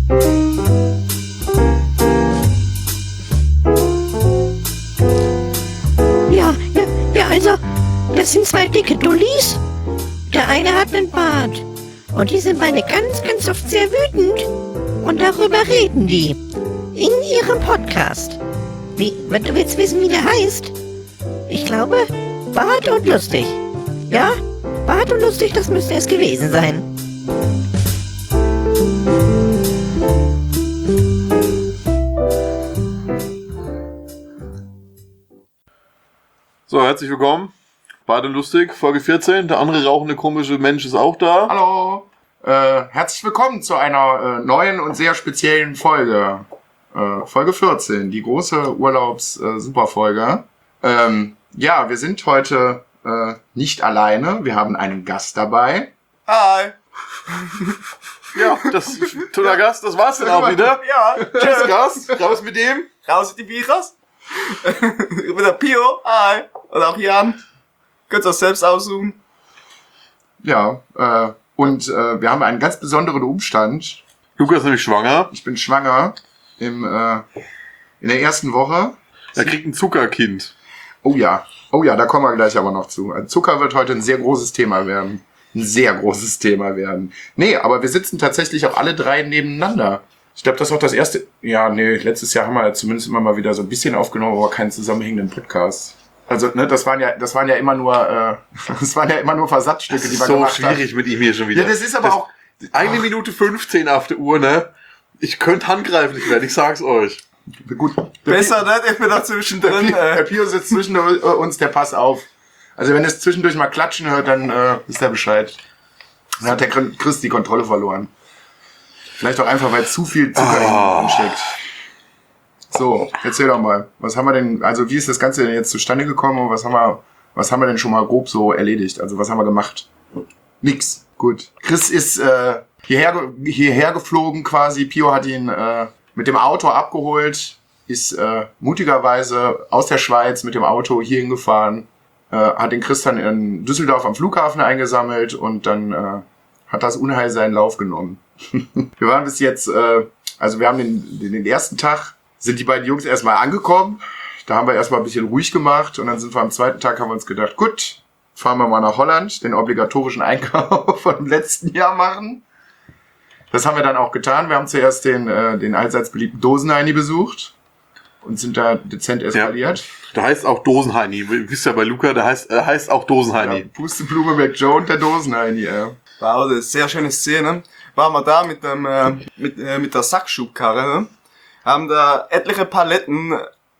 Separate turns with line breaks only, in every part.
Also, das sind zwei dicke Dullis. Der eine hat einen Bart. Und die sind beide ganz, ganz oft sehr wütend. Und darüber reden die. In ihrem Podcast. Wenn du willst wissen, wie der heißt? Ich glaube, Bart und Lustig. Ja? Bart und Lustig, das müsste es gewesen sein.
So, herzlich willkommen. Bart und Lustig, Folge 14. Der andere rauchende komische Mensch ist auch da.
Hallo. Herzlich willkommen zu einer neuen und sehr speziellen Folge. Folge 14, die große Urlaubs-Superfolge. Ja, wir sind heute nicht alleine. Wir haben einen Gast dabei.
Hi.
Ja, das ist ein toller Gast. Das war's dann auch wieder.
Ja.
Tschüss, Gast. Raus mit dem.
Raus mit die Viechers. Ich bin der Pio. Hi. Und auch Jan. Könnt ihr euch selbst aussuchen.
Ja, und wir haben einen ganz besonderen Umstand.
Lukas ist nämlich schwanger.
Ich bin schwanger in der ersten Woche.
Er kriegt ein Zuckerkind.
Oh ja, da kommen wir gleich aber noch zu. Also Zucker wird heute ein sehr großes Thema werden. Nee, aber wir sitzen tatsächlich auch alle drei nebeneinander. Ich glaube, das ist auch das erste... Ja, nee, letztes Jahr haben wir zumindest immer mal wieder so ein bisschen aufgenommen, aber keinen zusammenhängenden Podcast. Also, ne, das waren ja immer nur Versatzstücke, die wir gemacht haben.
So schwierig mit ihm hier schon wieder.
Ja, das ist aber auch...
1 Minute 15 auf der Uhr, ne? Ich könnte handgreiflich werden, ich sag's euch.
Gut.
Besser, ne? Ich bin da zwischendrin.
Der Pio sitzt zwischen uns, der passt auf. Also wenn es zwischendurch mal klatschen hört, dann wisst ihr Bescheid. Dann hat der Chris die Kontrolle verloren. Vielleicht auch einfach, weil zu viel Zucker in ihm steckt. So, erzähl doch mal. Was haben wir denn, also wie ist das Ganze denn jetzt zustande gekommen und was haben wir denn schon mal grob so erledigt? Also was haben wir gemacht? Nix. Gut. Chris ist hierher geflogen quasi. Pio hat ihn mit dem Auto abgeholt, ist mutigerweise aus der Schweiz mit dem Auto hierhin gefahren, hat den Chris dann in Düsseldorf am Flughafen eingesammelt und dann hat das Unheil seinen Lauf genommen. Wir waren bis jetzt, also wir haben den ersten Tag, sind die beiden Jungs erstmal angekommen. Da haben wir erstmal ein bisschen ruhig gemacht und dann sind wir am zweiten Tag, haben wir uns gedacht, gut, fahren wir mal nach Holland, den obligatorischen Einkauf vom letzten Jahr machen. Das haben wir dann auch getan. Wir haben zuerst den allseits beliebten Dosenheini besucht und sind da dezent eskaliert.
Ja, der heißt auch Dosenheini. Ihr wisst ja bei Luca, der heißt auch Dosenheini.
Ja, Pusteblume McJoe und der Dosenheini,
Wow, das ist eine sehr schöne Szene. Waren wir da mit der Sackschubkarre, ne? Haben da etliche Paletten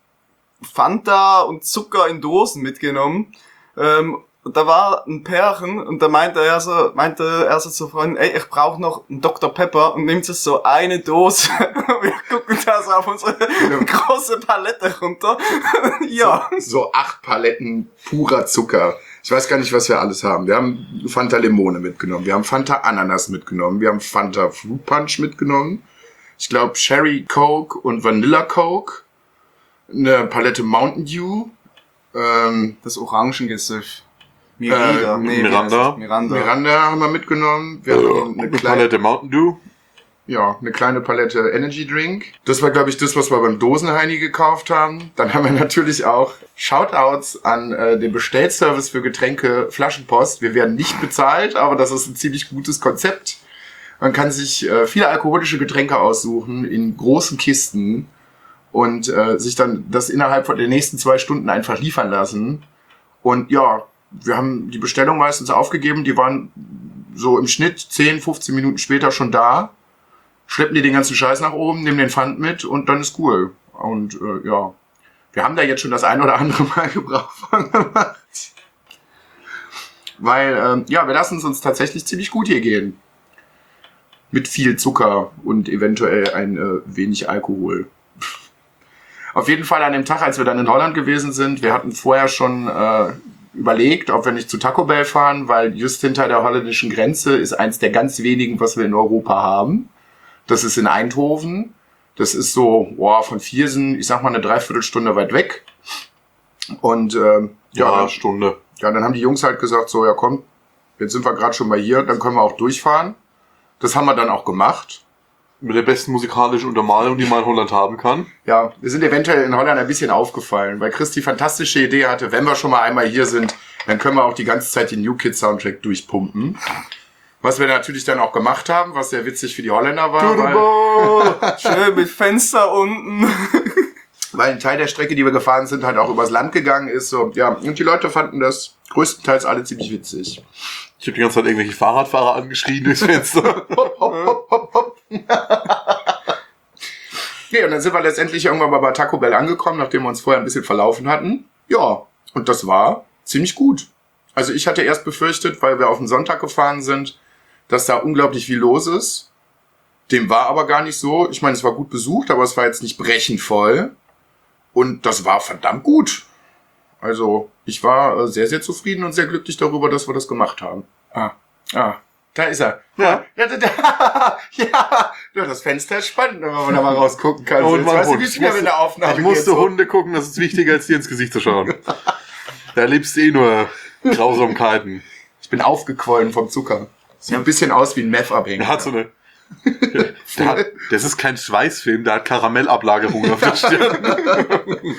Fanta und Zucker in Dosen mitgenommen. Und da war ein Pärchen und da meinte er so zu Freunden, ey, ich brauche noch einen Dr. Pepper und nimmt sich so eine Dose. Wir gucken da so auf unsere große Palette runter. Ja.
So 8 Paletten purer Zucker. Ich weiß gar nicht, was wir alles haben. Wir haben Fanta Limone mitgenommen, wir haben Fanta Ananas mitgenommen, wir haben Fanta Fruit Punch mitgenommen. Ich glaube Cherry Coke und Vanilla Coke. Eine Palette Mountain Dew.
Das Orangengesöff.
Miranda
haben wir mitgenommen. Wir haben
eine Palette Mountain Dew.
Ja, eine kleine Palette Energy Drink. Das war, glaube ich, das, was wir beim Dosenheini gekauft haben. Dann haben wir natürlich auch Shoutouts an den Bestellservice für Getränke Flaschenpost. Wir werden nicht bezahlt, aber das ist ein ziemlich gutes Konzept. Man kann sich viele alkoholische Getränke aussuchen in großen Kisten und sich dann das innerhalb von den nächsten 2 Stunden einfach liefern lassen. Und ja, wir haben die Bestellung meistens aufgegeben. Die waren so im Schnitt 10, 15 Minuten später schon da. Schleppen die den ganzen Scheiß nach oben, nehmen den Pfand mit und dann ist cool. Und ja, wir haben da jetzt schon das ein oder andere Mal Gebrauch von gemacht. Weil, ja, wir lassen es uns tatsächlich ziemlich gut hier gehen. Mit viel Zucker und eventuell ein wenig Alkohol. Auf jeden Fall an dem Tag, als wir dann in Holland gewesen sind, wir hatten vorher schon überlegt, ob wir nicht zu Taco Bell fahren, weil just hinter der holländischen Grenze ist eins der ganz wenigen, was wir in Europa haben. Das ist in Eindhoven. Das ist so von Viersen, ich sag mal, eine Dreiviertelstunde weit weg. Und
ja, Stunde.
Ja, dann haben die Jungs halt gesagt, so, ja komm, jetzt sind wir gerade schon mal hier, dann können wir auch durchfahren. Das haben wir dann auch gemacht.
Mit der besten musikalischen Untermalung, die man in Holland haben kann.
Ja, wir sind eventuell in Holland ein bisschen aufgefallen, weil Chris die fantastische Idee hatte, wenn wir schon mal einmal hier sind, dann können wir auch die ganze Zeit den New Kids Soundtrack durchpumpen. Was wir natürlich dann auch gemacht haben, was sehr witzig für die Holländer war.
Schön mit Fenster unten.
Weil ein Teil der Strecke, die wir gefahren sind, halt auch übers Land gegangen ist. So, ja, und die Leute fanden das größtenteils alle ziemlich witzig.
Ich habe die ganze Zeit irgendwelche Fahrradfahrer angeschrien durchs Fenster.
Hopp, hopp, hopp, hopp. Nee, und dann sind wir letztendlich irgendwann mal bei Taco Bell angekommen, nachdem wir uns vorher ein bisschen verlaufen hatten. Ja, und das war ziemlich gut. Also ich hatte erst befürchtet, weil wir auf den Sonntag gefahren sind, dass da unglaublich viel los ist. Dem war aber gar nicht so. Ich meine, es war gut besucht, aber es war jetzt nicht brechend voll. Und das war verdammt gut. Also ich war sehr, sehr zufrieden und sehr glücklich darüber, dass wir das gemacht haben. Da ist er.
Ja.
Ja, das Fenster ist spannend, wenn man da mal rausgucken kann.
Und
Jetzt
mein
weißt du,
Hund.
wie es wieder in der Aufnahme
Ich musste
geht, so.
Hunde gucken, das ist wichtiger, als dir ins Gesicht zu schauen. Da erlebst du eh nur Grausamkeiten.
Ich bin aufgequollen vom Zucker. Sieht ein bisschen aus wie ein Meth-Abhänger.
Der hat so eine... Das ist kein Schweißfilm, der hat Karamellablagerungen auf der Stirn.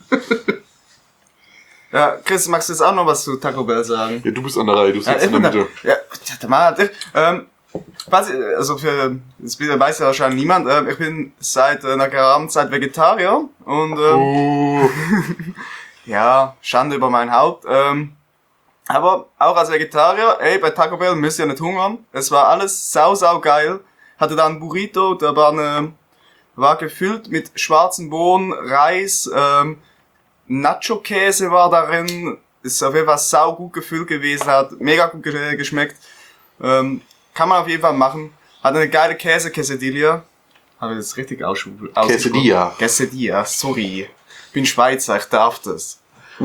Ja, Chris, magst du jetzt auch noch was zu Taco Bell sagen?
Ja, du bist an der Reihe, du sitzt in der Mitte.
Der Mann hat, also für, das weiß ja wahrscheinlich niemand, ich bin seit einer geraumen Zeit Vegetarier und, ja, Schande über mein Haupt, aber auch als Vegetarier, bei Taco Bell müsst ihr nicht hungern. Es war alles sau geil. Hatte da einen Burrito, der war gefüllt mit schwarzen Bohnen, Reis, Nacho-Käse war darin. Ist auf jeden Fall sau gut gefüllt gewesen, hat mega gut geschmeckt. Kann man auf jeden Fall machen. Hat eine geile Quesadilla. Habe ich das richtig ausgesprochen?
Quesadilla.
Quesadilla, sorry. Bin Schweizer, ich darf das.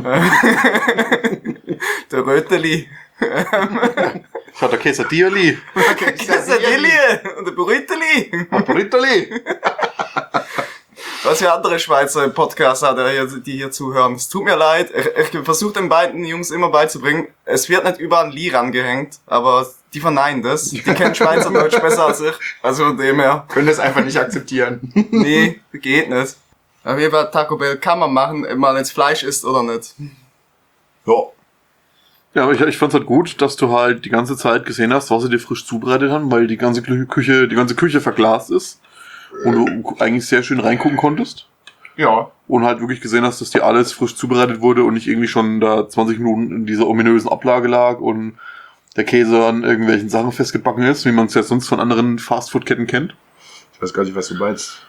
Der Röteli.
Schaut der Quesadilla.
Quesadilla und der Burriteli.
Burritoli.
Was für andere Schweizer im Podcast hat, die hier zuhören. Es tut mir leid. Ich versuche den beiden Jungs immer beizubringen. Es wird nicht überall ein Li rangehängt, aber die verneinen das. Die kennen Schweizerdeutsch besser als ich. Also von dem her.
Können das einfach nicht akzeptieren.
Nee, geht nicht. Auf jeden Fall Taco Bell kann man machen, ob man jetzt Fleisch isst oder nicht.
Ja.
Ja, aber ich fand's halt gut, dass du halt die ganze Zeit gesehen hast, was sie dir frisch zubereitet haben, weil die ganze Küche verglast ist und du eigentlich sehr schön reingucken konntest.
Ja.
Und halt wirklich gesehen hast, dass dir alles frisch zubereitet wurde und nicht irgendwie schon da 20 Minuten in dieser ominösen Ablage lag und der Käse an irgendwelchen Sachen festgebacken ist, wie man es ja sonst von anderen Fastfood-Ketten kennt.
Ich weiß gar nicht, was du meinst.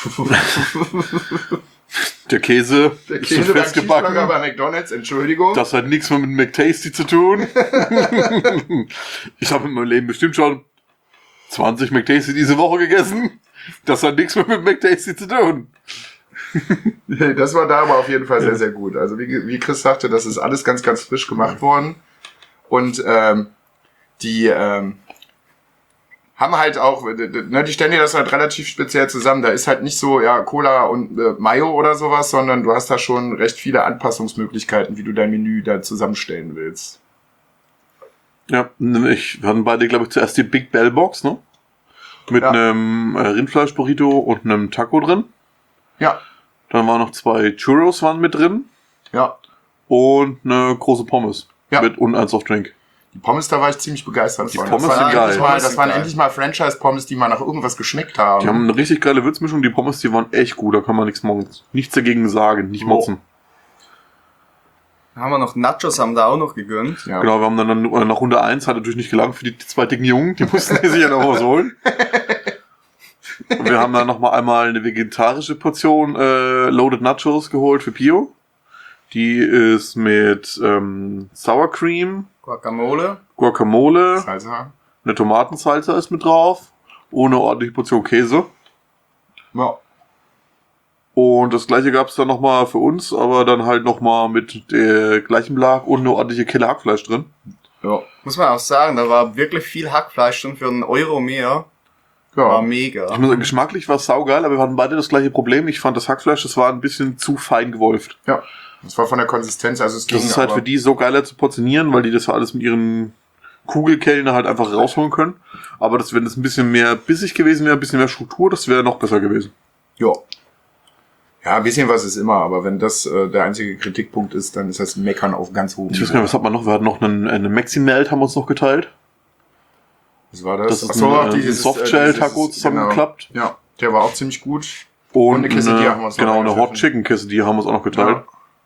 Der Käse ist so festgebacken.
bei McDonald's, Entschuldigung.
Das hat nichts mehr mit McTasty zu tun. Ich habe in meinem Leben bestimmt schon 20 McTasty diese Woche gegessen. Das hat nichts mehr mit McTasty zu tun.
Das war da aber auf jeden Fall sehr, sehr gut. Also wie Chris sagte, das ist alles ganz, ganz frisch gemacht worden. Und die haben halt auch, ne, die stellen dir das halt relativ speziell zusammen. Da ist halt nicht so, ja, Cola und Mayo oder sowas, sondern du hast da schon recht viele Anpassungsmöglichkeiten, wie du dein Menü da zusammenstellen willst.
Ja, wir hatten beide, glaube ich, zuerst die Big Bell Box, ne? Mit einem Rindfleisch-Burrito und einem Taco drin.
Ja.
Dann waren noch 2 Churros waren mit drin.
Ja.
Und eine große Pommes.
Ja.
Und ein Softdrink.
Die Pommes, da war ich ziemlich begeistert von.
Pommes sind geil.
Das waren endlich mal Franchise-Pommes, die mal nach irgendwas geschmeckt haben.
Die haben eine richtig geile Würzmischung. Die Pommes, die waren echt gut. Da kann man nichts dagegen sagen. Nicht motzen.
Dann haben wir noch Nachos, haben da auch noch gegönnt.
Ja.
Genau, wir haben dann nach Runde 1, hat natürlich nicht gelangt für die 2 dicken Jungen. Die mussten sich ja noch was holen. Und wir haben dann noch einmal eine vegetarische Portion Loaded Nachos geholt für Pio. Die ist mit Sour Cream, Guacamole,
Salsa.
eine Tomatensalsa ist mit drauf und eine ordentliche Portion Käse.
Ja.
Und das gleiche gab's dann nochmal für uns, aber dann halt nochmal mit der gleichen Belag und eine ordentliche Kille Hackfleisch drin.
Ja.
Muss man auch sagen, da war wirklich viel Hackfleisch drin für einen Euro mehr. War mega.
Ich muss sagen, geschmacklich war es saugeil, aber wir hatten beide das gleiche Problem. Ich fand das Hackfleisch, das war ein bisschen zu fein gewolft.
Ja. Das war von der Konsistenz, also es ging.
Das ist halt für die so geiler zu portionieren, weil die das alles mit ihren Kugelkellner halt einfach rausholen können. Aber wenn das ein bisschen mehr bissig gewesen wäre, ein bisschen mehr Struktur, das wäre noch besser gewesen.
Ja. Ja, ein bisschen was ist immer, aber wenn das der einzige Kritikpunkt ist, dann ist das Meckern auf ganz hohem
Ich weiß gar nicht, was hat man noch? Wir hatten noch eine Maxi-Melt, haben wir uns noch geteilt.
Was war das?
Das ist ein Softshell-Taco zusammengeklappt.
Genau. Ja, der war auch ziemlich gut.
Und
eine Quesadilla haben wir uns noch
genau, eine
reingepfiffen.
Hot Chicken Quesadilla haben wir uns auch noch geteilt.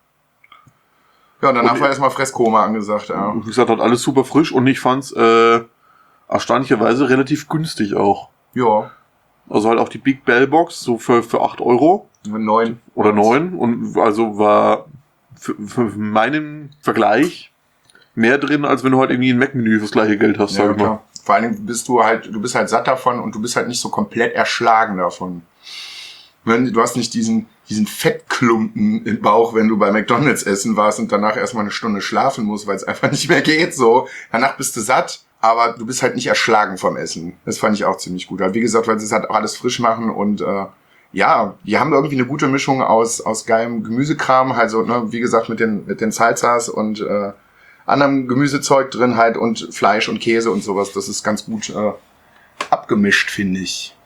Ja, und danach
Und
war erstmal Fresskoma angesagt, ja.
Wie gesagt, hat alles super frisch und ich fand's erstaunlicherweise relativ günstig auch.
Ja,
Also halt auch die Big Bell Box, so für 8 Euro
9.
oder 9. Und also war für meinen Vergleich mehr drin, als wenn du halt irgendwie ein Mac-Menü fürs gleiche Geld hast,
Ja,
sag ich mal.
klar. Vor allen Dingen du bist halt satt davon und du bist halt nicht so komplett erschlagen davon. Du hast nicht diesen Fettklumpen im Bauch, wenn du bei McDonald's essen warst und danach erstmal eine Stunde schlafen musst, weil es einfach nicht mehr geht, so. Danach bist du satt, aber du bist halt nicht erschlagen vom Essen. Das fand ich auch ziemlich gut. Wie gesagt, weil sie es halt auch alles frisch machen und, ja, die haben irgendwie eine gute Mischung aus geilem Gemüsekram, halt so, ne, wie gesagt, mit den Salsas und, anderem Gemüsezeug drin halt und Fleisch und Käse und sowas. Das ist ganz gut abgemischt, finde ich.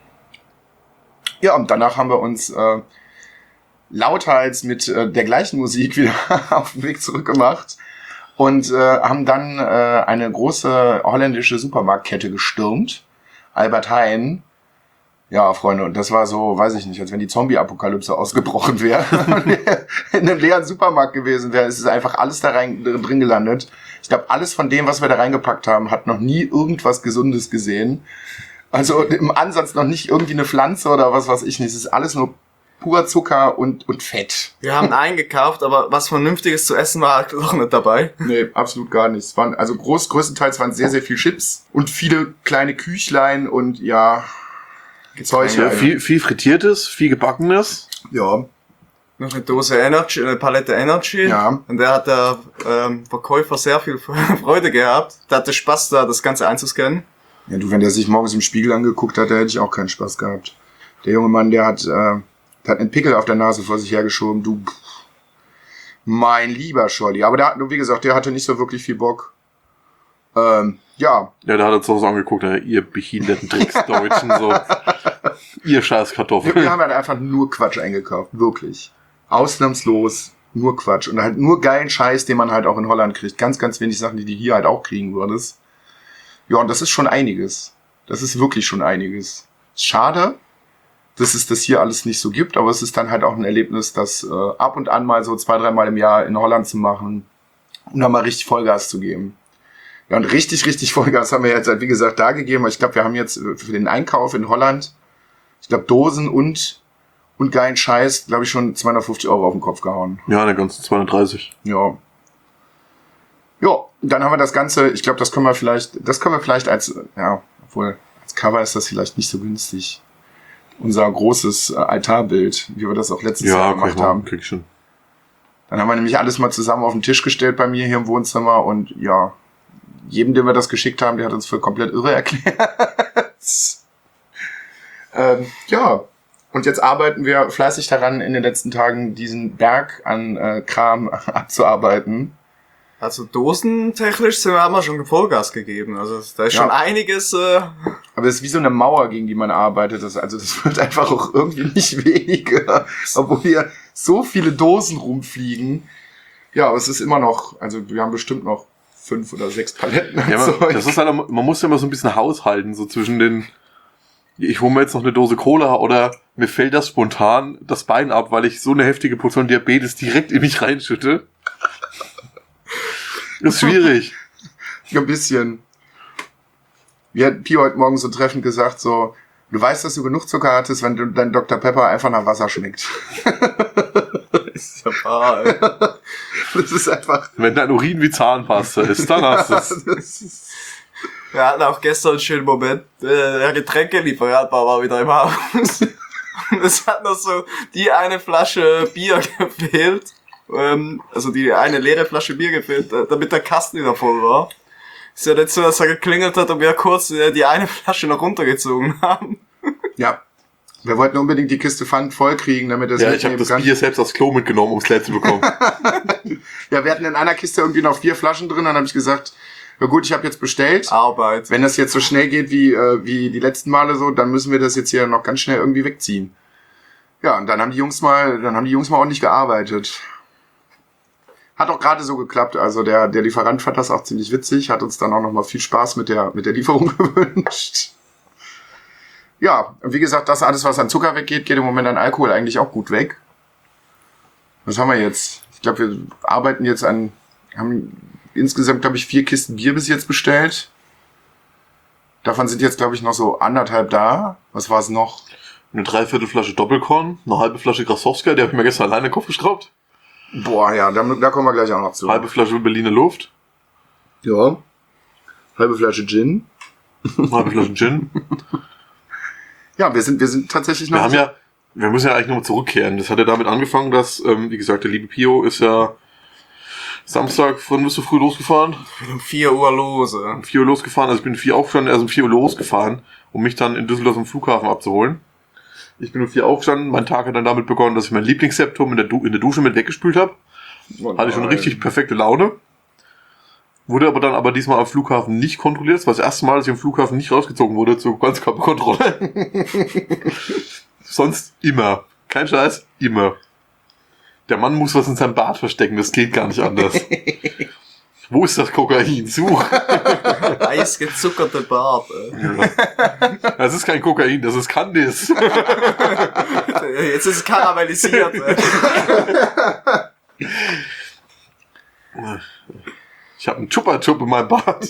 Ja, und danach haben wir uns lauthals mit der gleichen Musik wieder auf den Weg zurückgemacht und haben dann eine große holländische Supermarktkette gestürmt. Albert Heijn. Ja, Freunde, und das war so, weiß ich nicht, als wenn die Zombie-Apokalypse ausgebrochen wäre. In einem leeren Supermarkt gewesen wäre. Es ist einfach alles drin gelandet. Ich glaube, alles von dem, was wir da reingepackt haben, hat noch nie irgendwas Gesundes gesehen. Also im Ansatz noch nicht irgendwie eine Pflanze oder was weiß ich nicht. Es ist alles nur pur Zucker und Fett.
Wir haben eingekauft, aber was Vernünftiges zu essen war doch nicht dabei.
Nee, absolut gar nichts. Also größtenteils waren sehr, sehr viel Chips und viele kleine Küchlein und ja... Zeug.
Ja, viel Frittiertes, viel Gebackenes.
Ja.
Noch eine Dose Energy, eine Palette Energy.
Ja.
Und der hat der Verkäufer sehr viel Freude gehabt. Der hatte Spaß da, das Ganze einzuscannen.
Ja, du, wenn der sich morgens im Spiegel angeguckt hat, da hätte ich auch keinen Spaß gehabt. Der junge Mann, der hat einen Pickel auf der Nase vor sich hergeschoben. Du, mein lieber Scholli. Aber wie gesagt, der hatte nicht so wirklich viel Bock. Ja.
Ja, da hat er zu Hause angeguckt, ihr behinderten Drecksdeutschen, so. Ihr scheiß Kartoffeln.
Wir haben halt einfach nur Quatsch eingekauft. Wirklich. Ausnahmslos nur Quatsch. Und halt nur geilen Scheiß, den man halt auch in Holland kriegt. Ganz, ganz wenig Sachen, die du hier halt auch kriegen würdest. Ja, und das ist schon einiges. Das ist wirklich schon einiges. Schade, dass es das hier alles nicht so gibt, aber es ist dann halt auch ein Erlebnis, das ab und an mal so 2-3 Mal im Jahr in Holland zu machen und dann mal richtig Vollgas zu geben. Ja, und richtig Vollgas haben wir jetzt halt, wie gesagt, da gegeben. Ich glaube, wir haben jetzt für den Einkauf in Holland, ich glaube, Dosen und geilen Scheiß, glaube ich, schon 250 € auf den Kopf gehauen.
Ja, eine ganze 230.
Ja. Ja, dann haben wir das Ganze, ich glaube, das können wir vielleicht als, ja, obwohl, als Cover ist das vielleicht nicht so günstig. Unser großes Altarbild, wie wir das auch letztes Jahr gemacht haben.
Krieg ich schon.
Dann haben wir nämlich alles mal zusammen auf den Tisch gestellt bei mir hier im Wohnzimmer und ja, jedem, dem wir das geschickt haben, der hat uns für komplett irre erklärt. Ja, und jetzt arbeiten wir fleißig daran, in den letzten Tagen diesen Berg an Kram abzuarbeiten.
Also dosentechnisch haben wir schon Vollgas gegeben. Also da ist schon einiges...
Aber es ist wie so eine Mauer, gegen die man arbeitet. Das wird einfach auch irgendwie nicht weniger. Obwohl hier so viele Dosen rumfliegen. Ja, aber es ist immer noch, also wir haben bestimmt noch 5 oder 6 Paletten.
Ja, das ist halt, man muss ja immer so ein bisschen haushalten, so zwischen den, ich hole mir jetzt noch eine Dose Cola oder mir fällt das spontan das Bein ab, weil ich so eine heftige Portion Diabetes direkt in mich reinschütte. Das ist schwierig.
Ja, ein bisschen. Wie hat Pio heute Morgen so treffend gesagt, so, du weißt, dass du genug Zucker hattest, wenn dein Dr. Pepper einfach nach Wasser schmeckt.
ist ja wahr, ey.
Das ist einfach...
Wenn dein Urin wie Zahnpasta ist, dann hast du es.
Wir hatten auch gestern einen schönen Moment. Der Getränkelieferant war wieder im Haus. Und es hat noch so die eine Flasche Bier gefehlt. Also die eine leere Flasche Bier gefehlt, damit der Kasten wieder voll war. Ist ja nicht so, dass er geklingelt hat und wir kurz die eine Flasche noch runtergezogen haben.
Ja. Wir wollten unbedingt die Kiste Pfand voll kriegen, damit das
ja, ich habe das Bier selbst aufs Klo mitgenommen, um es leer zu bekommen.
Ja, wir hatten in einer Kiste irgendwie noch 4 Flaschen drin, dann habe ich gesagt, Ja gut, ich habe jetzt bestellt.
Arbeit.
Wenn das jetzt so schnell geht wie die letzten Male so, dann müssen wir das jetzt hier noch ganz schnell irgendwie wegziehen. Ja, und dann haben die Jungs mal ordentlich gearbeitet. Hat auch gerade so geklappt. Also der Lieferant fand das auch ziemlich witzig, hat uns dann auch noch mal viel Spaß mit der Lieferung gewünscht. Ja, und wie gesagt, das alles, was an Zucker weggeht, geht im Moment an Alkohol eigentlich auch gut weg. Was haben wir jetzt? Ich glaube, wir arbeiten jetzt haben insgesamt, glaube ich, 4 Kisten Bier bis jetzt bestellt. Davon sind jetzt, glaube ich, noch so 1,5 da. Was war es noch?
Eine 3/4 Flasche Doppelkorn, eine halbe Flasche Grasowska, die habe ich mir gestern alleine in den Kopf geschraubt.
Boah, ja, da kommen wir gleich auch noch zu.
Halbe Flasche Berliner Luft.
Ja. Halbe Flasche Gin.
Halbe Flasche Gin.
Ja, wir sind tatsächlich noch...
Wir müssen ja eigentlich nochmal zurückkehren. Das hat ja damit angefangen, dass, wie gesagt, der liebe Pio ist ja Samstag, wann bist du früh losgefahren?
Um 4 Uhr los.
Um 4 Uhr losgefahren, also ich bin 4 aufgestanden, er ist um 4 Uhr losgefahren, um mich dann in Düsseldorf am Flughafen abzuholen. Ich bin um 4 aufgestanden, mein Tag hat dann damit begonnen, dass ich mein Lieblingsseptum in der Dusche mit weggespült habe. Hatte ich schon richtig perfekte Laune. Wurde aber diesmal am Flughafen nicht kontrolliert. Das war das erste Mal, dass ich am Flughafen nicht rausgezogen wurde zur Ganzkörperkontrolle. Sonst immer. Kein Scheiß, immer. Der Mann muss was in seinem Bart verstecken, das geht gar nicht anders. Wo ist das Kokain? Such!
Eisgezuckerte Bart.
Das ist kein Kokain, das ist Candice.
Jetzt ist es karamellisiert.
Ich habe einen Chupa-Chup in meinem Bart.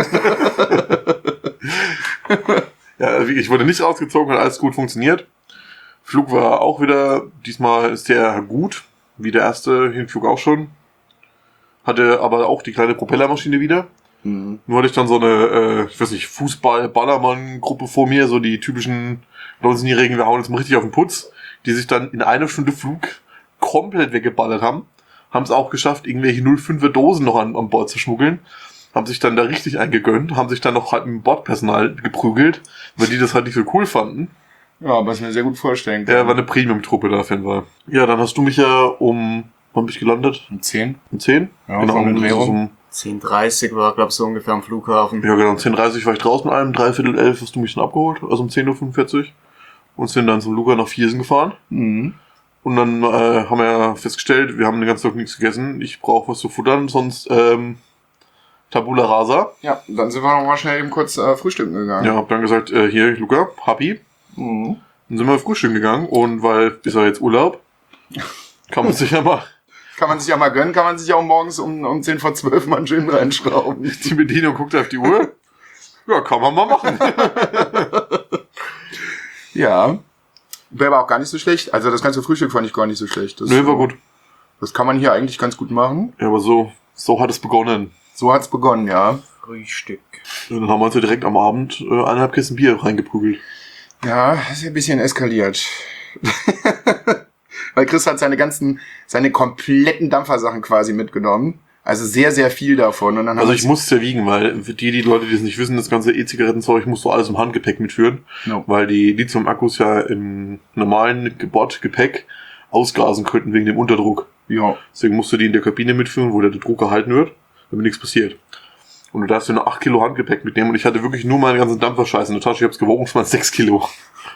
Ja, ich wurde nicht rausgezogen, hat alles gut funktioniert. Flug war auch wieder, diesmal ist der gut, wie der erste Hinflug auch schon. Hatte aber auch die kleine Propellermaschine wieder. Mhm. Nur hatte ich dann so eine, ich weiß nicht, Fußball-Ballermann-Gruppe vor mir, so die typischen 19-Jährigen, wir hauen jetzt mal richtig auf den Putz, die sich dann in einer Stunde Flug komplett weggeballert haben. Haben es auch geschafft, irgendwelche 0,5er Dosen noch an Bord zu schmuggeln. Haben sich dann da richtig eingegönnt, haben sich dann noch halt mit dem Bordpersonal geprügelt, weil die das halt nicht so cool fanden.
Ja, was ich mir sehr gut vorstellen kann.
Ja, war eine Premium-Truppe da, Fan war. Ja, dann hast du mich ja wann bin ich gelandet?
Um 10.
Um 10?
Ja,
genau,
von den Drehungen.
10:30 war, glaube ich, so ungefähr am Flughafen.
Ja, genau, um 10:30 war ich draußen mit einem, 10:45 hast du mich dann abgeholt, also um 10:45 Uhr. Und sind dann zum Luca nach Viersen gefahren.
Mhm.
Und dann haben wir ja festgestellt, wir haben den ganzen Tag nichts gegessen, ich brauche was zu futtern, sonst Tabula Rasa.
Ja, dann sind wir noch mal schnell eben kurz frühstücken gegangen.
Ja, hab dann gesagt, hier, Luca, Happy.
Mhm.
Dann sind wir frühstücken gegangen und weil ist ja jetzt Urlaub, kann man sich ja mal
gönnen, kann man sich auch morgens um 10 vor 12 mal einen Gin reinschrauben.
die Bedienung guckt auf die Uhr. Ja, kann man mal machen.
Ja. Wäre aber auch gar nicht so schlecht. Also das ganze Frühstück fand ich gar nicht so schlecht.
Nee, war gut.
Das kann man hier eigentlich ganz gut machen.
Ja, aber so hat es begonnen.
So hat's begonnen, ja.
Frühstück.
Und dann haben wir uns ja direkt am Abend 1,5 Kisten Bier reingeprügelt.
Ja, ist ja ein bisschen eskaliert. Weil Chris hat seine kompletten Dampfersachen quasi mitgenommen. Also sehr, sehr viel davon. Und dann
also ich musste es ja wiegen, weil für die Leute, die es nicht wissen, das ganze E-Zigarettenzeug musst du alles im Handgepäck mitführen. No. Weil die Lithium-Akkus ja im normalen Bordgepäck ausgasen könnten wegen dem Unterdruck.
Ja.
Deswegen musst du die in der Kabine mitführen, wo der Druck gehalten wird, damit nichts passiert. Und du darfst ja nur 8 Kilo Handgepäck mitnehmen und ich hatte wirklich nur meinen ganzen Dampferscheiß in der Tasche. Ich hab's gewogen, es waren 6 Kilo.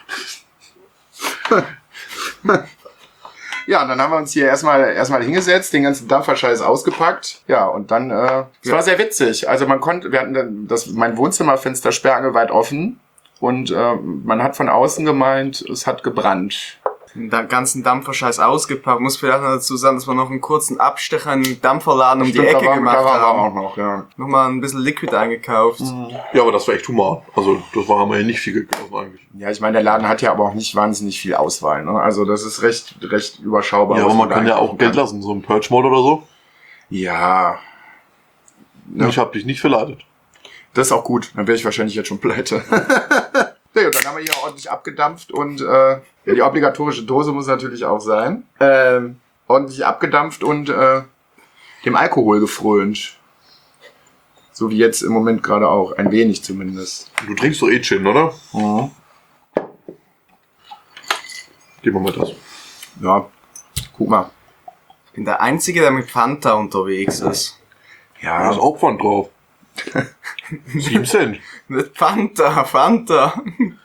Ja, und dann haben wir uns hier erstmal hingesetzt, den ganzen Dampferscheiß ausgepackt. Ja, und dann, es war sehr witzig. Also wir hatten mein Wohnzimmerfenster sperrangelweit offen und man hat von außen gemeint, es hat gebrannt.
Den ganzen Dampferscheiß ausgepackt. Muss vielleicht noch dazu sagen, dass wir noch einen kurzen Abstecher in den Dampferladen um die Ecke gemacht haben.
Auch noch, ja.
Nochmal ein bisschen Liquid eingekauft.
Ja, aber das war echt human. Also das haben wir ja nicht viel gekauft eigentlich.
Ja, ich meine, der Laden hat ja aber auch nicht wahnsinnig viel Auswahl. Ne? Also das ist recht überschaubar.
Ja, aber man kann ja auch Geld lassen, so ein Purge-Mod oder so.
Ja.
Ja. Ich habe dich nicht verleitet.
Das ist auch gut, dann wäre ich wahrscheinlich jetzt schon pleite. Ja, und dann haben wir hier ordentlich abgedampft und die obligatorische Dose muss natürlich auch sein. Ordentlich abgedampft und dem Alkohol gefrönt. So wie jetzt im Moment gerade auch. Ein wenig zumindest.
Du trinkst doch eh Gin, oder?
Mhm.
Gib mir mal das.
Ja, guck mal.
Ich bin der Einzige, der mit Fanta unterwegs ist.
Da ist auch Pfand drauf. 7 Cent.
Nicht Fanta.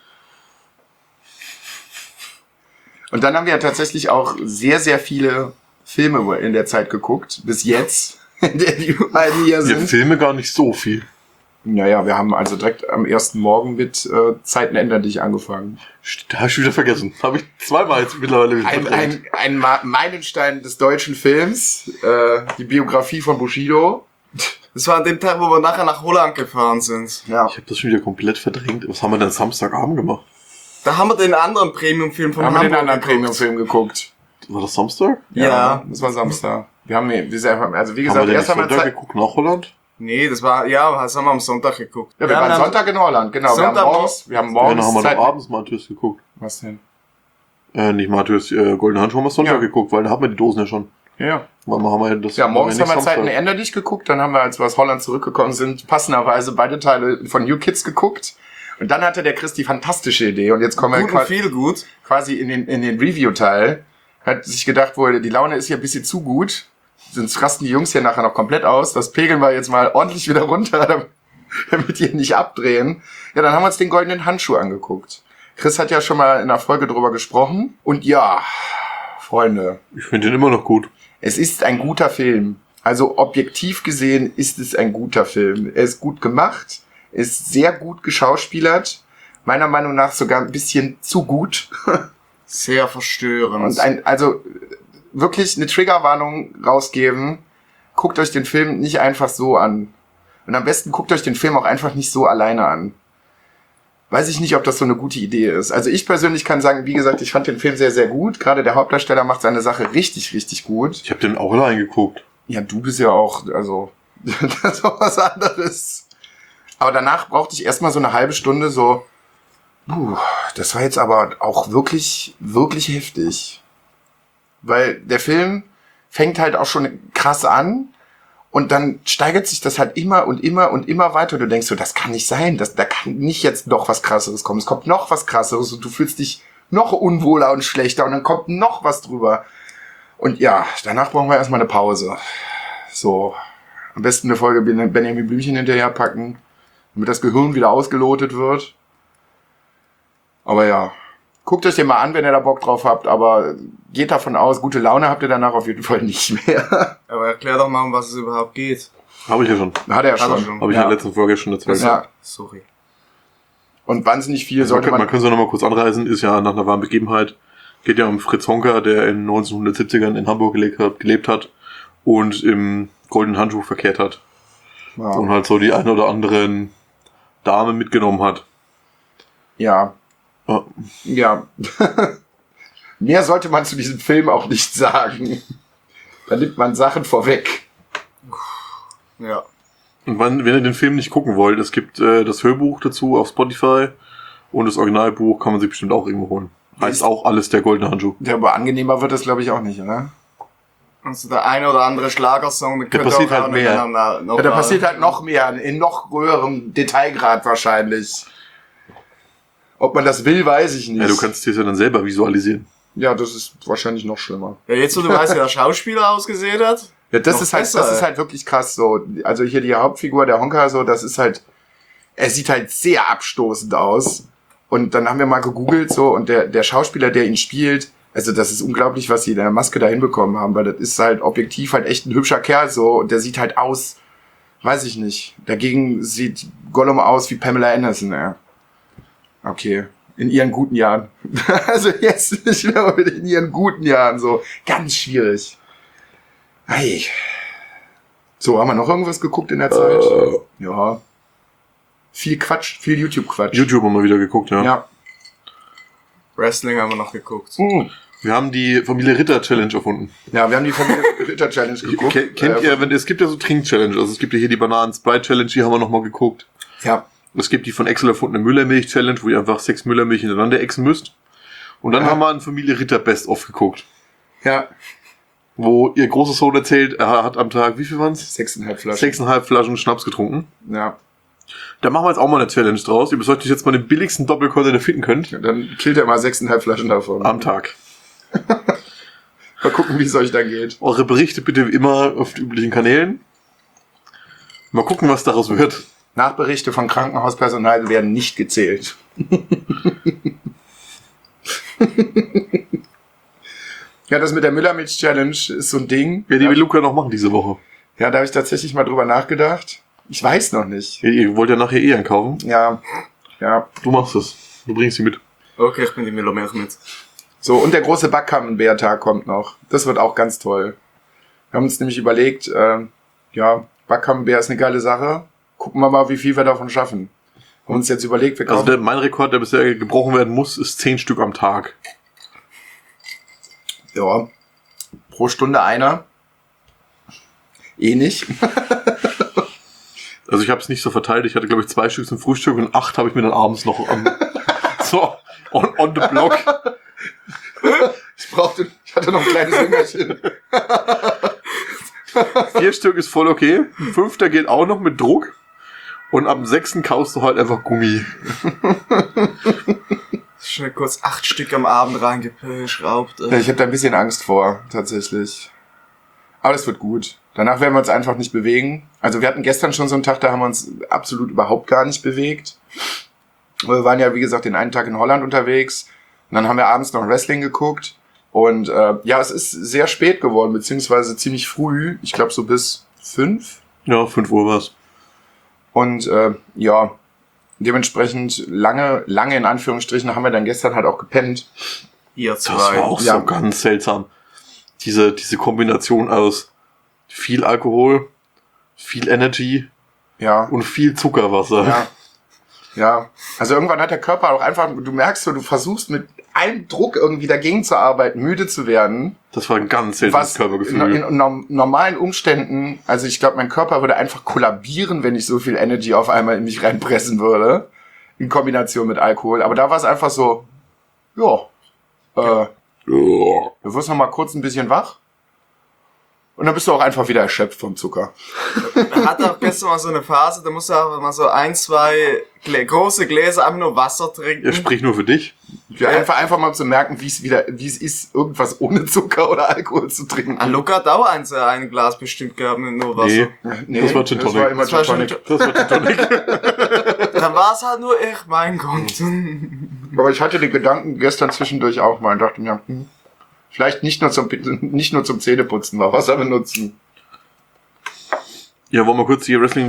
Und dann haben wir ja tatsächlich auch sehr, sehr viele Filme in der Zeit geguckt. Bis jetzt. In der die beiden hier
Wir
sind.
Filme gar nicht so viel.
Naja, wir haben also direkt am ersten Morgen mit Zeiten ändern dich angefangen.
Da habe ich wieder vergessen. Habe ich zweimal jetzt mittlerweile verdrängt.
Ein Meilenstein des deutschen Films. Die Biografie von Bushido.
Das war an dem Tag, wo wir nachher nach Holland gefahren sind.
Ja.
Ich habe das schon wieder komplett verdrängt. Was haben wir denn Samstagabend gemacht?
Da haben wir den anderen Premium-Film von
Haben wir
Hamburg
den anderen
geguckt.
Premium-Film geguckt.
War das Samstag?
Ja.
Das war Samstag. Wir haben, also wie
Haben
gesagt,
wir denn
erst
nicht
haben wir
Sonntag
Zeit.
geguckt nach Holland?
Nee, das haben wir am Sonntag geguckt.
Ja, wir waren
haben
Sonntag in Holland, genau.
Sonntag
wir haben
Dann
morgens
haben wir
Zeit.
noch abends Matthäus geguckt.
Was denn?
Nicht Matthäus, Golden Handschuh haben wir Sonntag
Ja.
geguckt, weil da haben wir die Dosen ja schon.
Ja.
Weil wir haben wir das
Ja, morgens
nicht
haben wir
Samstag.
Zeiten ändern dich geguckt, dann haben wir, als wir aus Holland zurückgekommen sind, passenderweise beide Teile von New Kids geguckt. Und dann hatte der Chris die fantastische Idee, und jetzt kommen wir
Gut und viel gut.
quasi in den Review-Teil, hat sich gedacht, wohl, die Laune ist hier ein bisschen zu gut, sonst rasten die Jungs hier nachher noch komplett aus, das pegeln wir jetzt mal ordentlich wieder runter, damit die nicht abdrehen. Ja, dann haben wir uns den goldenen Handschuh angeguckt. Chris hat ja schon mal in einer Folge drüber gesprochen, und ja, Freunde,
Ich finde den immer noch gut.
es ist ein guter Film. Also objektiv gesehen ist es ein guter Film. Er ist gut gemacht, ist sehr gut geschauspielert, meiner Meinung nach sogar ein bisschen zu gut.
Sehr verstörend.
Und also wirklich eine Triggerwarnung rausgeben. Guckt euch den Film nicht einfach so an. Und am besten guckt euch den Film auch einfach nicht so alleine an. Weiß ich nicht, ob das so eine gute Idee ist. Also ich persönlich kann sagen, wie gesagt, ich fand den Film sehr, sehr gut. Gerade der Hauptdarsteller macht seine Sache richtig, richtig gut.
Ich habe den auch allein geguckt.
Ja, du bist ja auch, also, das ist auch was anderes. Aber danach brauchte ich erstmal so eine halbe Stunde so, das war jetzt aber auch wirklich, wirklich heftig. Weil der Film fängt halt auch schon krass an und dann steigert sich das halt immer und immer und immer weiter. Du denkst so, das kann nicht sein, da kann nicht jetzt noch was Krasseres kommen. Es kommt noch was Krasseres und du fühlst dich noch unwohler und schlechter und dann kommt noch was drüber. Und ja, danach brauchen wir erstmal eine Pause. So, am besten eine Folge Benjamin Blümchen hinterher packen, damit das Gehirn wieder ausgelotet wird. Aber ja, guckt euch den mal an, wenn ihr da Bock drauf habt, aber geht davon aus, gute Laune habt ihr danach auf jeden Fall nicht mehr.
Aber erklär doch mal, um was es überhaupt geht.
Habe ich ja schon.
Hat er ja
Hat er
schon.
schon.
Habe ich in der letzten Folge schon erzählt.
Ja.
Sorry.
Und wahnsinnig viel
Man
sollte
kann
man...
es ja noch mal kurz anreißen, ist ja nach einer wahren Begebenheit. Geht ja um Fritz Honka, der in 1970ern in Hamburg gelebt hat und im goldenen Handschuh verkehrt hat.
Ja.
Und halt so die ein oder anderen Dame mitgenommen hat.
Ja.
Ja.
Ja. Mehr sollte man zu diesem Film auch nicht sagen. Da nimmt man Sachen vorweg.
Ja.
Und wenn ihr den Film nicht gucken wollt, es gibt das Hörbuch dazu auf Spotify und das Originalbuch kann man sich bestimmt auch irgendwo holen. Heißt auch alles der goldene Handschuh.
Ja, aber angenehmer wird es, glaube ich, auch nicht, oder?
Also der eine oder andere Schlagersong,
Da passiert halt mehr.
Ja, da passiert halt noch mehr, in noch höherem Detailgrad wahrscheinlich. Ob man das will, weiß ich nicht.
Ja, du kannst dir das ja dann selber visualisieren.
Ja, das ist wahrscheinlich noch schlimmer.
Ja, jetzt wo du weißt, wie der Schauspieler ausgesehen hat.
Ja, das
Noch
ist halt,
besser,
das ist
ey.
halt wirklich krass so. Also hier die Hauptfigur, der Honka, so, das ist halt, er sieht halt sehr abstoßend aus. Und dann haben wir mal gegoogelt, so, und der Schauspieler, der ihn spielt, also das ist unglaublich, was sie in der Maske da hinbekommen haben, weil das ist halt objektiv halt echt ein hübscher Kerl, so, und der sieht halt aus, weiß ich nicht. Dagegen sieht Gollum aus wie Pamela Anderson, ja. Okay. In ihren guten Jahren. Also jetzt nicht mehr, aber in ihren guten Jahren, so. Ganz schwierig. Hey. So, haben wir noch irgendwas geguckt in der Zeit? Ja. Viel Quatsch, viel YouTube-Quatsch.
YouTube haben wir wieder geguckt, ja.
Ja.
Wrestling haben wir noch geguckt.
Wir haben die Familie Ritter Challenge erfunden.
Ja, wir haben die Familie Ritter Challenge geguckt.
Kennt ihr, es gibt ja so Trink-Challenge, also es gibt ja hier die Bananen-Sprite-Challenge, die haben wir nochmal geguckt.
Ja.
Es gibt die von Excel erfundene Müllermilch-Challenge, wo ihr einfach 6 Müllermilch hintereinander exen müsst. Und dann haben wir eine Familie Ritter Best-of geguckt,
Ja.
wo ihr großer Sohn erzählt, er hat am Tag, wie viel waren's?
6,5 Flaschen.
6,5 Flaschen Schnaps getrunken.
Ja.
Da machen wir jetzt auch mal eine Challenge draus. Ihr besorgt euch jetzt mal den billigsten Doppelkonter, den ihr finden könnt,
Dann killt er mal 6,5 Flaschen davon.
am Tag.
Mal gucken, wie es euch da geht.
Eure Berichte bitte wie immer auf den üblichen Kanälen. Mal gucken, was daraus wird.
Nachberichte von Krankenhauspersonal werden nicht gezählt. Ja, das mit der Müllermilch-Challenge ist so ein Ding.
Ja, die will Luca noch machen diese Woche.
Ja, da habe ich tatsächlich mal drüber nachgedacht. Ich weiß noch nicht.
Ihr wollt ja nachher einkaufen.
Ja.
Du machst es. Du bringst sie mit.
Okay, ich bin die Müllermilch mit.
So, und der große Backkammbärtag kommt noch. Das wird auch ganz toll. Wir haben uns nämlich überlegt, Backkammbär ist eine geile Sache. Gucken wir mal, wie viel wir davon schaffen. Haben uns jetzt überlegt, wir kaufen...
Also mein Rekord, der bisher gebrochen werden muss, ist 10 Stück am Tag.
Ja, pro Stunde einer. Nicht.
Also ich habe es nicht so verteilt. Ich hatte, glaube ich, 2 Stück zum Frühstück und 8 habe ich mir dann abends noch on the block.
Ich hatte noch ein kleines Hüngerchen.
4 Stück ist voll okay. 5. geht auch noch mit Druck. Und am 6. kaufst du halt einfach Gummi.
Schnell kurz 8 Stück am Abend reingeschraubt.
Ja, ich habe da ein bisschen Angst vor, tatsächlich. Aber es wird gut. Danach werden wir uns einfach nicht bewegen. Also wir hatten gestern schon so einen Tag, da haben wir uns absolut überhaupt gar nicht bewegt. Wir waren ja, wie gesagt, den einen Tag in Holland unterwegs. Und dann haben wir abends noch Wrestling geguckt. Und es ist sehr spät geworden, beziehungsweise ziemlich früh. Ich glaube so bis 5.
Ja, 5 Uhr war's.
Und dementsprechend lange in Anführungsstrichen haben wir dann gestern halt auch gepennt.
Ihr
Das
zwei.
war auch so ganz seltsam. Diese Kombination aus viel Alkohol, viel Energy und viel Zuckerwasser.
Ja. Also irgendwann hat der Körper auch einfach, du merkst so, du versuchst mit allem Druck irgendwie dagegen zu arbeiten, müde zu werden.
Das war ein ganz seltsames Körpergefühl.
In normalen Umständen, also ich glaube, mein Körper würde einfach kollabieren, wenn ich so viel Energy auf einmal in mich reinpressen würde. In Kombination mit Alkohol. Aber da war es einfach so, du wirst noch mal kurz ein bisschen wach. Und dann bist du auch einfach wieder erschöpft vom Zucker.
Hatte auch gestern mal so eine Phase, da musst du einfach mal so 1, 2 große Gläser einfach nur Wasser trinken.
Ich sprich nur für dich.
Ja, einfach mal zu merken, wie es ist, irgendwas ohne Zucker oder Alkohol zu trinken.
Luca hat auch ein Glas bestimmt gehabt mit nur Wasser.
Nee, das war Gin Tonic.
Das war immer Gin Tonic.
Das war Gin Tonic.
Dann war es halt nur ich, mein Gott.
Aber ich hatte den Gedanken gestern zwischendurch auch mal und dachte mir, vielleicht nicht nur zum Zähneputzen mal Wasser benutzen.
Ja, wollen wir kurz die Wrestling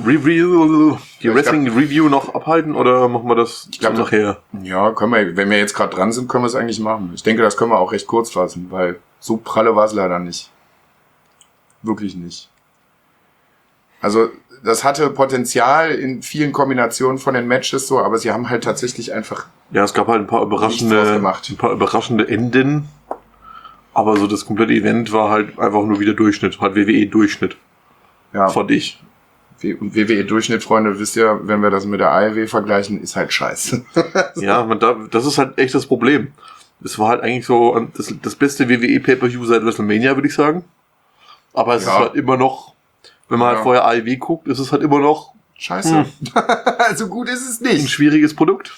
Review noch abhalten oder machen wir das nachher?
Ja, können wir, wenn wir jetzt gerade dran sind, können wir es eigentlich machen. Ich denke, das können wir auch recht kurz fassen, weil so pralle war es leider nicht. Wirklich nicht. Also, das hatte Potenzial in vielen Kombinationen von den Matches so, aber sie haben halt tatsächlich einfach...
Ja, es gab halt ein paar überraschende Enden. Aber so das komplette Event war halt einfach nur wieder Durchschnitt. Halt WWE-Durchschnitt.
Ja.
Fand ich.
WWE-Durchschnitt, Freunde, wisst ihr, wenn wir das mit der AEW vergleichen, ist halt scheiße.
Ja, das ist halt echt das Problem. Es war halt eigentlich so das beste WWE-Pay-Per-View seit WrestleMania, würde ich sagen. Aber es ist halt immer noch, wenn man halt vorher AEW guckt, ist es halt immer noch
scheiße. Also gut ist es nicht.
Ein schwieriges Produkt.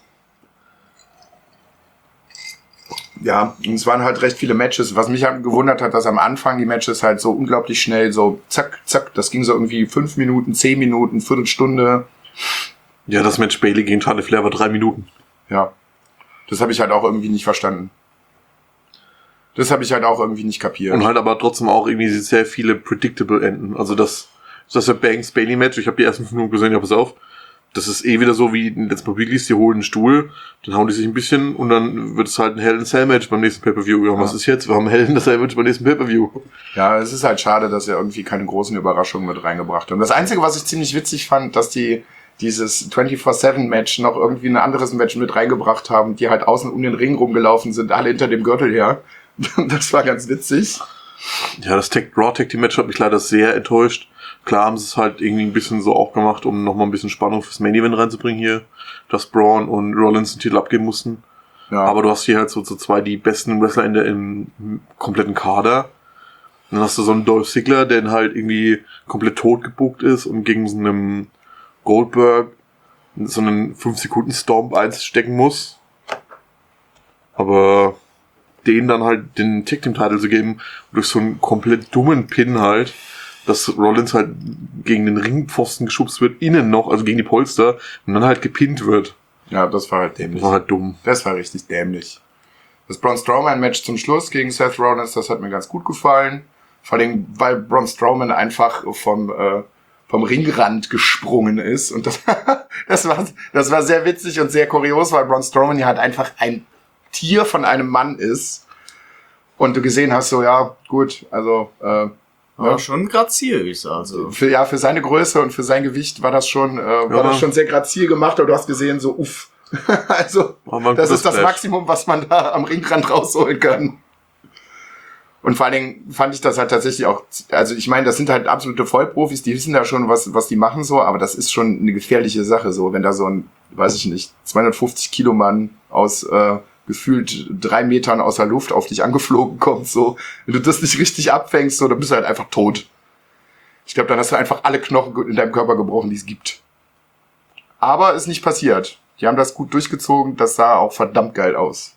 Ja, und es waren halt recht viele Matches. Was mich halt gewundert hat, dass am Anfang die Matches halt so unglaublich schnell so zack, zack, das ging so irgendwie 5 Minuten, 10 Minuten, Viertelstunde.
Ja, das Match Bayley gegen Charlotte Flair war 3 Minuten.
Ja, das habe ich halt auch irgendwie nicht verstanden. Das habe ich halt auch irgendwie nicht kapiert.
Und halt aber trotzdem auch irgendwie sehr viele predictable Enden. Also das Banks-Bayley-Match, ich habe die ersten 5 Minuten gesehen, ja, pass auf. Das ist wieder so wie in Let's Mobilis, die holen einen Stuhl, dann hauen die sich ein bisschen und dann wird es halt ein Hell in a Cell Match beim nächsten Pay-Per-View. Ja, was ist jetzt? Wir haben ein Hell in a Cell Match beim nächsten Pay-Per-View.
Ja, es ist halt schade, dass er irgendwie keine großen Überraschungen mit reingebracht haben. Das Einzige, was ich ziemlich witzig fand, dass die dieses 24/7-Match noch irgendwie ein anderes Match mit reingebracht haben, die halt außen um den Ring rumgelaufen sind, alle hinter dem Gürtel her. Das war ganz witzig.
Ja, das Raw Tag Team Match hat mich leider sehr enttäuscht. Klar haben sie es halt irgendwie ein bisschen so auch gemacht, um nochmal ein bisschen Spannung fürs Main Event reinzubringen hier, dass Braun und Rollins den Titel abgeben mussten. Ja. Aber du hast hier halt so zwei die besten Wrestler im kompletten Kader. Und dann hast du so einen Dolph Ziggler, der halt irgendwie komplett tot gebuckt ist und gegen so einen Goldberg so einen 5-Sekunden-Stomp einstecken muss. Aber den dann halt den Tag Team Title zu geben, durch so einen komplett dummen Pin halt, dass Rollins halt gegen den Ringpfosten geschubst wird, innen noch, also gegen die Polster, und dann halt gepinnt wird.
Ja, das war halt dämlich.
Das war halt dumm.
Das war richtig dämlich. Das Braun Strowman-Match zum Schluss gegen Seth Rollins, das hat mir ganz gut gefallen. Vor allem, weil Braun Strowman einfach vom Ringrand gesprungen ist. Und das war sehr witzig und sehr kurios, weil Braun Strowman ja halt einfach ein Tier von einem Mann ist. Und du gesehen hast, so, ja, gut, also,
Aber schon graziös, also.
für seine Größe und für sein Gewicht war das schon sehr grazil gemacht, aber du hast gesehen, so, uff. Also, das ist das Maximum, was man da am Ringrand rausholen kann. Und vor allen Dingen fand ich das halt tatsächlich auch, also ich meine, das sind halt absolute Vollprofis, die wissen da schon, was die machen so, aber das ist schon eine gefährliche Sache so, wenn da so ein, weiß ich nicht, 250 Kilo Mann aus gefühlt 3 Metern aus der Luft auf dich angeflogen kommt, so, wenn du das nicht richtig abfängst, so, dann bist du halt einfach tot. Ich glaube, dann hast du einfach alle Knochen in deinem Körper gebrochen, die es gibt. Aber ist nicht passiert. Die haben das gut durchgezogen, das sah auch verdammt geil aus.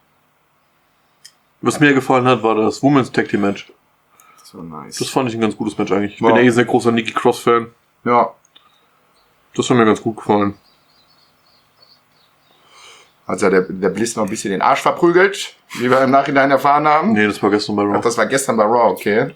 Was mir gefallen hat, war das Women's Tag Team Match.
Das war nice.
Das fand ich ein ganz gutes Match eigentlich. Ich bin ein sehr großer Nikki Cross Fan.
Ja.
Das hat mir ganz gut gefallen.
Also der Bliss noch ein bisschen den Arsch verprügelt, wie wir im Nachhinein erfahren haben.
Nee, das war gestern bei Raw.
Ach, das war gestern bei Raw, okay.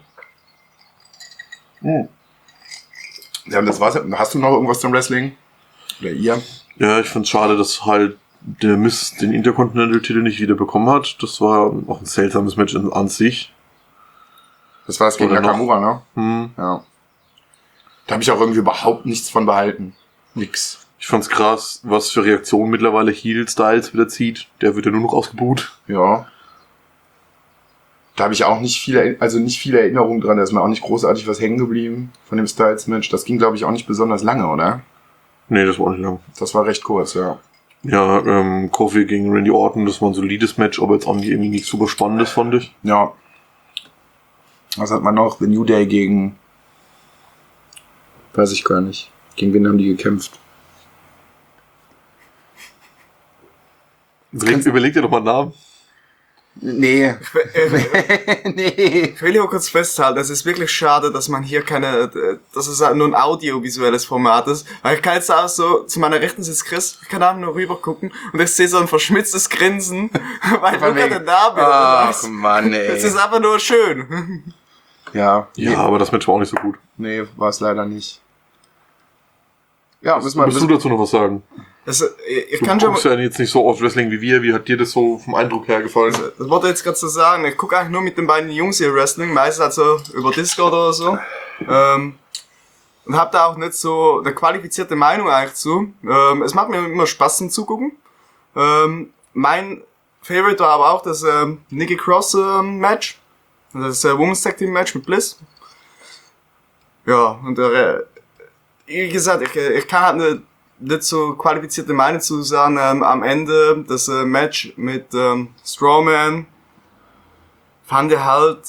Ja, das war's. Hast du noch irgendwas zum Wrestling? Oder ihr?
Ja, ich find's schade, dass halt der Miz den Intercontinental-Titel nicht wieder bekommen hat. Das war auch ein seltsames Match an sich.
Das war das gegen
Oder noch?
Nakamura, ne? Ja. Da habe ich auch irgendwie überhaupt nichts von behalten. Nix.
Ich fand's krass, was für Reaktionen mittlerweile Heel Styles wieder zieht. Der wird ja nur noch ausgebuht.
Ja. Da habe ich auch nicht viele Erinnerungen dran. Da ist mir auch nicht großartig was hängen geblieben von dem Styles-Match. Das ging, glaube ich, auch nicht besonders lange, oder?
Nee, das war auch nicht lang.
Das war recht kurz, ja.
Ja, Kofi gegen Randy Orton, das war ein solides Match, aber jetzt auch nicht irgendwie nichts super Spannendes, fand ich.
Ja. Was hat man noch? The New Day gegen... Weiß ich gar nicht. Gegen wen haben die gekämpft?
Überleg dir doch mal einen Namen.
Nee. Nee.
Ich will hier kurz festhalten, es ist wirklich schade, dass man hier dass es nur ein audiovisuelles Format ist, weil ich kann jetzt auch so, zu meiner Rechten sitzt Chris, ich kann auch nur rüber gucken und ich sehe so ein verschmitztes Grinsen, weil du den Namen
Ach Mann, ey.
Es ist einfach nur schön.
Ja.
Ja, aber das Match war auch nicht so gut.
Nee, war es leider nicht. Ja,
Musst du dazu noch was sagen?
Ich
Du
kann schon
guckst ja jetzt nicht so oft Wrestling wie wir. Wie hat dir das so vom Eindruck her gefallen?
Das wollte ich jetzt gerade so sagen. Ich gucke eigentlich nur mit den beiden Jungs hier Wrestling, meistens also über Discord oder so. Und habe da auch nicht so eine qualifizierte Meinung eigentlich zu. Es macht mir immer Spaß zum Zugucken. Mein Favorite war aber auch das Nikki Cross Match. Das Women's Tag Team Match mit Bliss. Ja, und wie gesagt, ich kann halt nicht so qualifizierte Meinung zu sagen. Am Ende das Match mit Strowman fand's halt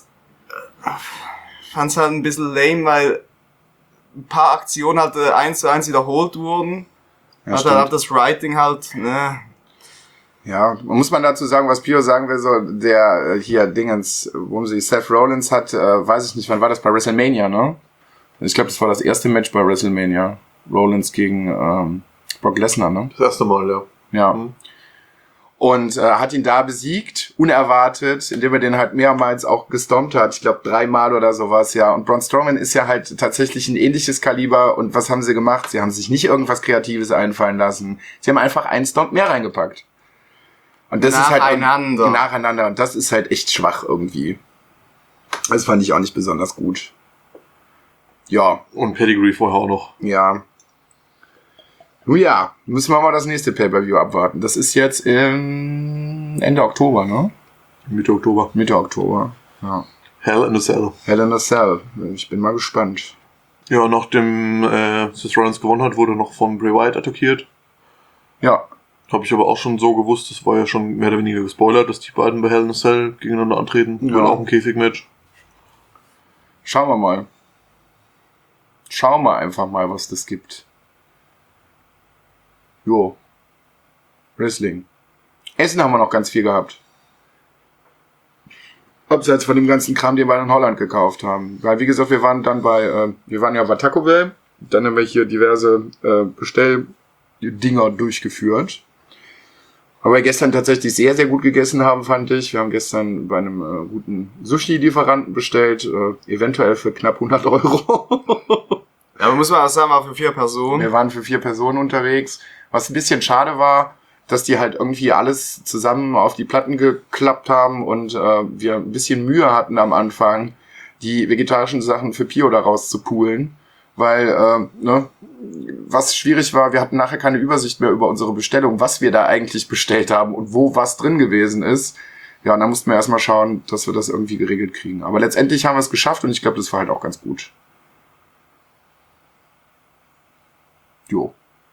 ein bisschen lame, weil ein paar Aktionen halt 1:1 wiederholt wurden.
Ja,
Also halt das Writing halt, ne.
Ja, muss man dazu sagen, was Pio sagen will, so der hier Dingens, wo sie Seth Rollins hat, weiß ich nicht, wann war das bei WrestleMania, ne? Ich glaube, das war das erste Match bei WrestleMania. Rollins gegen Brock Lesnar, ne?
Das erste Mal, ja.
Ja.
Mhm.
Und hat ihn da besiegt, unerwartet, indem er den halt mehrmals auch gestompt hat. Ich glaube 3-mal oder sowas, ja. Und Braun Strowman ist ja halt tatsächlich ein ähnliches Kaliber. Und was haben sie gemacht? Sie haben sich nicht irgendwas Kreatives einfallen lassen. Sie haben einfach einen Stomp mehr reingepackt. Und das ist halt nacheinander. Und das ist halt echt schwach irgendwie. Das fand ich auch nicht besonders gut. Ja.
Und Pedigree vorher auch noch.
Ja. Nun ja, müssen wir mal das nächste Pay-Per-View abwarten. Das ist jetzt Ende Oktober, ne?
Mitte Oktober.
Mitte Oktober, ja.
Hell in a Cell.
Hell in a Cell. Ich bin mal gespannt.
Ja, nachdem Seth Rollins gewonnen hat, wurde er noch von Bray Wyatt attackiert.
Ja.
Habe ich aber auch schon so gewusst, das war ja schon mehr oder weniger gespoilert, dass die beiden bei Hell in a Cell gegeneinander antreten.
Ja.
Dann auch ein Käfigmatch.
Schauen wir mal. Schauen wir einfach mal, was das gibt. Jo. Wrestling. Essen haben wir noch ganz viel gehabt. Abseits von dem ganzen Kram, den wir in Holland gekauft haben. Weil, wie gesagt, wir waren ja bei Taco Bell. Dann haben wir hier diverse Bestelldinger durchgeführt. Aber wir gestern tatsächlich sehr, sehr gut gegessen haben, fand ich. Wir haben gestern bei einem guten Sushi-Lieferanten bestellt, eventuell für knapp 100 €.
Ja, aber muss man auch sagen, war für 4 Personen.
Wir waren für 4 Personen unterwegs. Was ein bisschen schade war, dass die halt irgendwie alles zusammen auf die Platten geklappt haben und wir ein bisschen Mühe hatten am Anfang, die vegetarischen Sachen für Pio daraus zu poolen. Weil, was schwierig war, wir hatten nachher keine Übersicht mehr über unsere Bestellung, was wir da eigentlich bestellt haben und wo was drin gewesen ist. Ja, und dann mussten wir erstmal schauen, dass wir das irgendwie geregelt kriegen. Aber letztendlich haben wir es geschafft und ich glaube, das war halt auch ganz gut. Jo.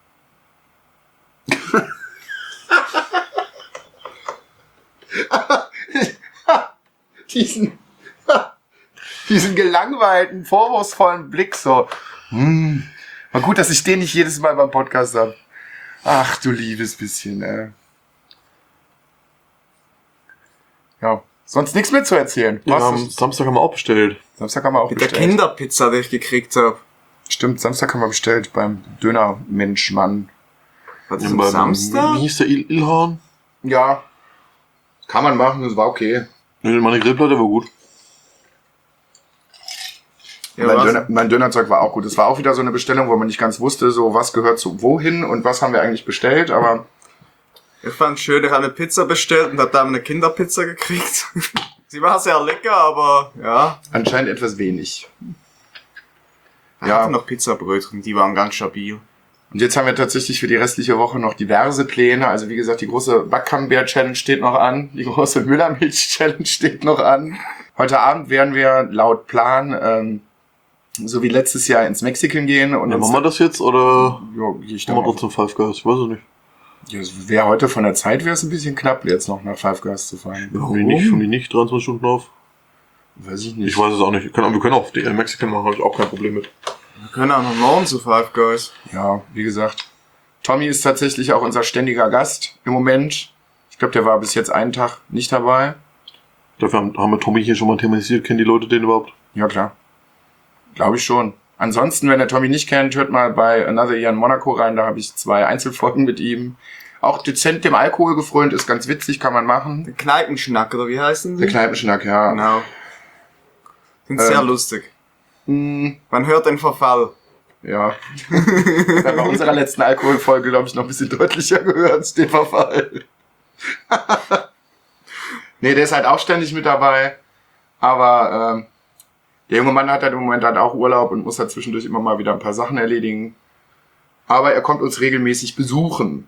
diesen gelangweilten, vorwurfsvollen Blick so. War gut, dass ich den nicht jedes Mal beim Podcast habe. Ach, du liebes bisschen, Ja, sonst nichts mehr zu erzählen.
Ja, am Samstag haben wir auch bestellt.
Samstag haben wir auch
Mit der
bestellt.
Kinderpizza, die ich gekriegt habe.
Stimmt, Samstag haben wir bestellt beim Dönermenschmann.
Was
Ja,
ist am
beim-
Samstag?
Wie hieß der Ilhan?
Ja, kann man machen, das war okay.
Meine Grillplatte war gut.
Ja,
Mein Dönerzeug war auch gut. Es war auch wieder so eine Bestellung, wo man nicht ganz wusste, so was gehört zu wohin und was haben wir eigentlich bestellt, aber
ich fand schön, ich habe eine Pizza bestellt und habe da eine Kinderpizza gekriegt. Sie war sehr lecker, aber ja.
anscheinend etwas wenig.
Ich
Ja.
hatte noch Pizzabrötchen, die waren ganz stabil.
Und jetzt haben wir tatsächlich für die restliche Woche noch diverse Pläne. Also wie gesagt, die große Backcamembert-Challenge steht noch an. Die große Müllermilch-Challenge steht noch an. Heute Abend werden wir laut Plan, so wie letztes Jahr, ins Mexican gehen. Und
Ja,
uns,
machen wir das jetzt oder
ja, gehe ich
machen wir
dann
trotzdem Five Guys? Ich weiß es nicht.
Ja, es wäre heute von der Zeit, wäre es ein bisschen knapp, jetzt noch nach Five Guys zu fahren.
Haben die nicht 23 Stunden auf?
Weiß ich nicht.
Ich weiß es auch nicht. Wir können auch die Mexican machen, habe ich auch kein Problem mit.
Wir können auch noch morgen zu Five Guys.
Ja, wie gesagt. Tommy ist tatsächlich auch unser ständiger Gast im Moment. Ich glaube, der war bis jetzt einen Tag nicht dabei.
Dafür haben wir Tommy hier schon mal thematisiert. Kennen die Leute den überhaupt?
Ja, klar. Glaube ich schon. Ansonsten, wenn der Tommy nicht kennt, hört mal bei Another Year in Monaco rein. Da habe ich 2 Einzelfolgen mit ihm. Auch dezent dem Alkohol gefrönt, ist ganz witzig, kann man machen.
Der Kneipenschnack, oder wie heißen
Der
die?
Kneipenschnack, ja.
Genau. Sind sehr lustig. Man hört den Verfall.
Ja. Da bei unserer letzten Alkoholfolge, glaube ich, noch ein bisschen deutlicher gehört, den Verfall. Nee, der ist halt auch ständig mit dabei. Aber der junge Mann hat halt im Moment halt auch Urlaub und muss halt zwischendurch immer mal wieder ein paar Sachen erledigen. Aber er kommt uns regelmäßig besuchen.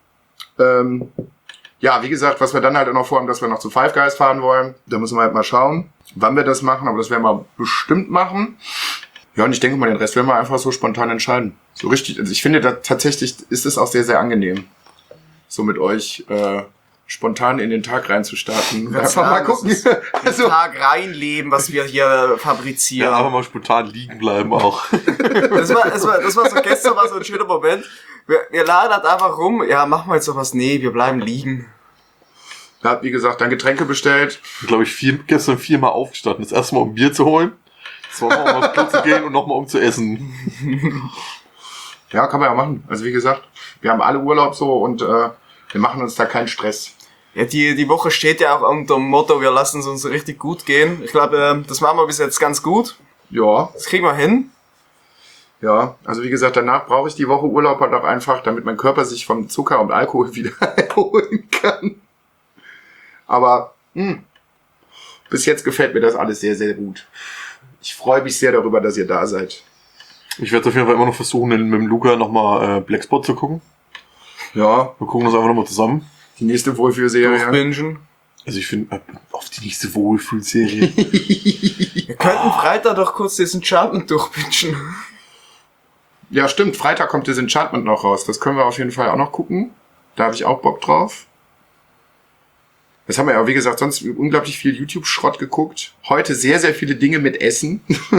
Ja, wie gesagt, was wir dann halt auch noch vorhaben, dass wir noch zu Five Guys fahren wollen. Da müssen wir halt mal schauen, wann wir das machen. Aber das werden wir bestimmt machen. Ja, und ich denke mal, den Rest werden wir einfach so spontan entscheiden. So richtig, also ich finde, da tatsächlich ist es auch sehr, sehr angenehm, so mit euch spontan in den Tag reinzustarten. Einfach mal gucken.
Den
Also,
Tag reinleben, was wir hier fabrizieren.
Ja, aber mal spontan liegen bleiben auch.
Das war so gestern war so ein schöner Moment. Wir laden halt einfach rum. Ja, machen wir jetzt noch was? Nee, wir bleiben liegen.
er hat, wie gesagt, dann Getränke bestellt.
Glaube ich, gestern 4-mal aufgestanden. Das erste Mal, um Bier zu holen. Zweimal, um aufs Klo zu gehen und nochmal, um zu essen.
Ja, kann man ja machen. Also wie gesagt, wir haben alle Urlaub so und wir machen uns da keinen Stress.
Ja, die Woche steht ja auch unter dem Motto, wir lassen es uns richtig gut gehen. Ich glaube, das machen wir bis jetzt ganz gut.
Ja,
Das kriegen wir hin.
ja. Also wie gesagt, danach brauche ich die Woche Urlaub halt auch einfach, damit mein Körper sich vom Zucker und Alkohol wieder erholen kann. Aber bis jetzt gefällt mir das alles sehr, sehr gut. Ich freue mich sehr darüber, dass ihr da seid.
Ich werde auf jeden Fall immer noch versuchen, mit dem Luca nochmal Blackspot zu gucken.
Ja,
Wir gucken das einfach nochmal zusammen.
die nächste Wohlfühlserie.
Durchbingen.
Also ich finde, auf die nächste Wohlfühlserie.
Wir könnten Freitag doch kurz diesen Enchantment durchpitchen.
Ja, stimmt. Freitag kommt das Enchantment noch raus. Das können wir auf jeden Fall auch noch gucken. Da habe ich auch Bock drauf. Das haben wir ja, wie gesagt, sonst unglaublich viel YouTube-Schrott geguckt. Heute sehr, sehr viele Dinge mit Essen.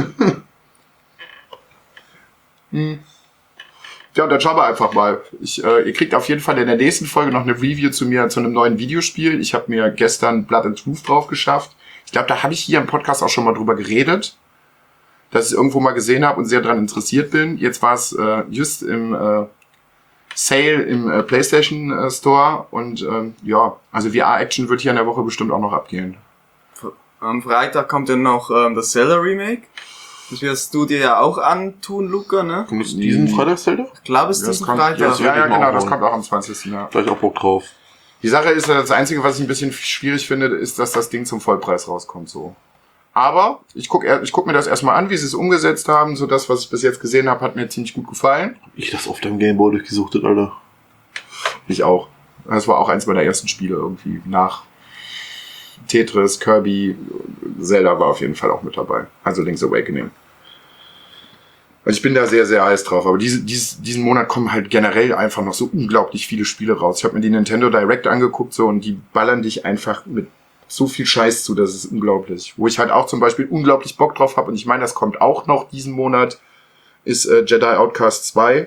Ja, und dann schauen wir einfach mal. Ihr kriegt auf jeden Fall in der nächsten Folge noch eine Review zu einem neuen Videospiel. Ich habe mir gestern Blood and Truth drauf geschafft. Ich glaube, da habe ich hier im Podcast auch schon mal drüber geredet, dass ich es irgendwo mal gesehen habe und sehr daran interessiert bin. Jetzt war es just im Sale im PlayStation Store und ja, also VR-Action wird hier in der Woche bestimmt auch noch abgehen.
Am Freitag kommt dann noch das Zelda Remake. Das wirst du dir ja auch antun, Luca, ne?
Kommt es diesen Freitag, Zelda?
Ich glaube, es ist diesen Freitag.
das wird
Ja,
eben auch
genau, das
holen.
kommt auch am 20. Ja.
Gleich auch Bock drauf.
Die Sache ist, das Einzige, was ich ein bisschen schwierig finde, ist, dass das Ding zum Vollpreis rauskommt, so. Aber ich guck mir das erstmal an, wie sie es umgesetzt haben. So das, was ich bis jetzt gesehen habe, hat mir ziemlich gut gefallen.
Ich das auf dem Gameboy durchgesuchtet, Alter.
Ich auch. Das war auch eins meiner ersten Spiele irgendwie. Nach Tetris, Kirby, Zelda war auf jeden Fall auch mit dabei. Also Link's Awakening. Also ich bin da sehr, sehr heiß drauf. Aber diesen Monat kommen halt generell einfach noch so unglaublich viele Spiele raus. Ich habe mir die Nintendo Direct angeguckt so und die ballern dich einfach mit so viel Scheiß zu, das ist unglaublich. Wo ich halt auch zum Beispiel unglaublich Bock drauf habe und ich meine, das kommt auch noch diesen Monat, ist Jedi Outcast 2.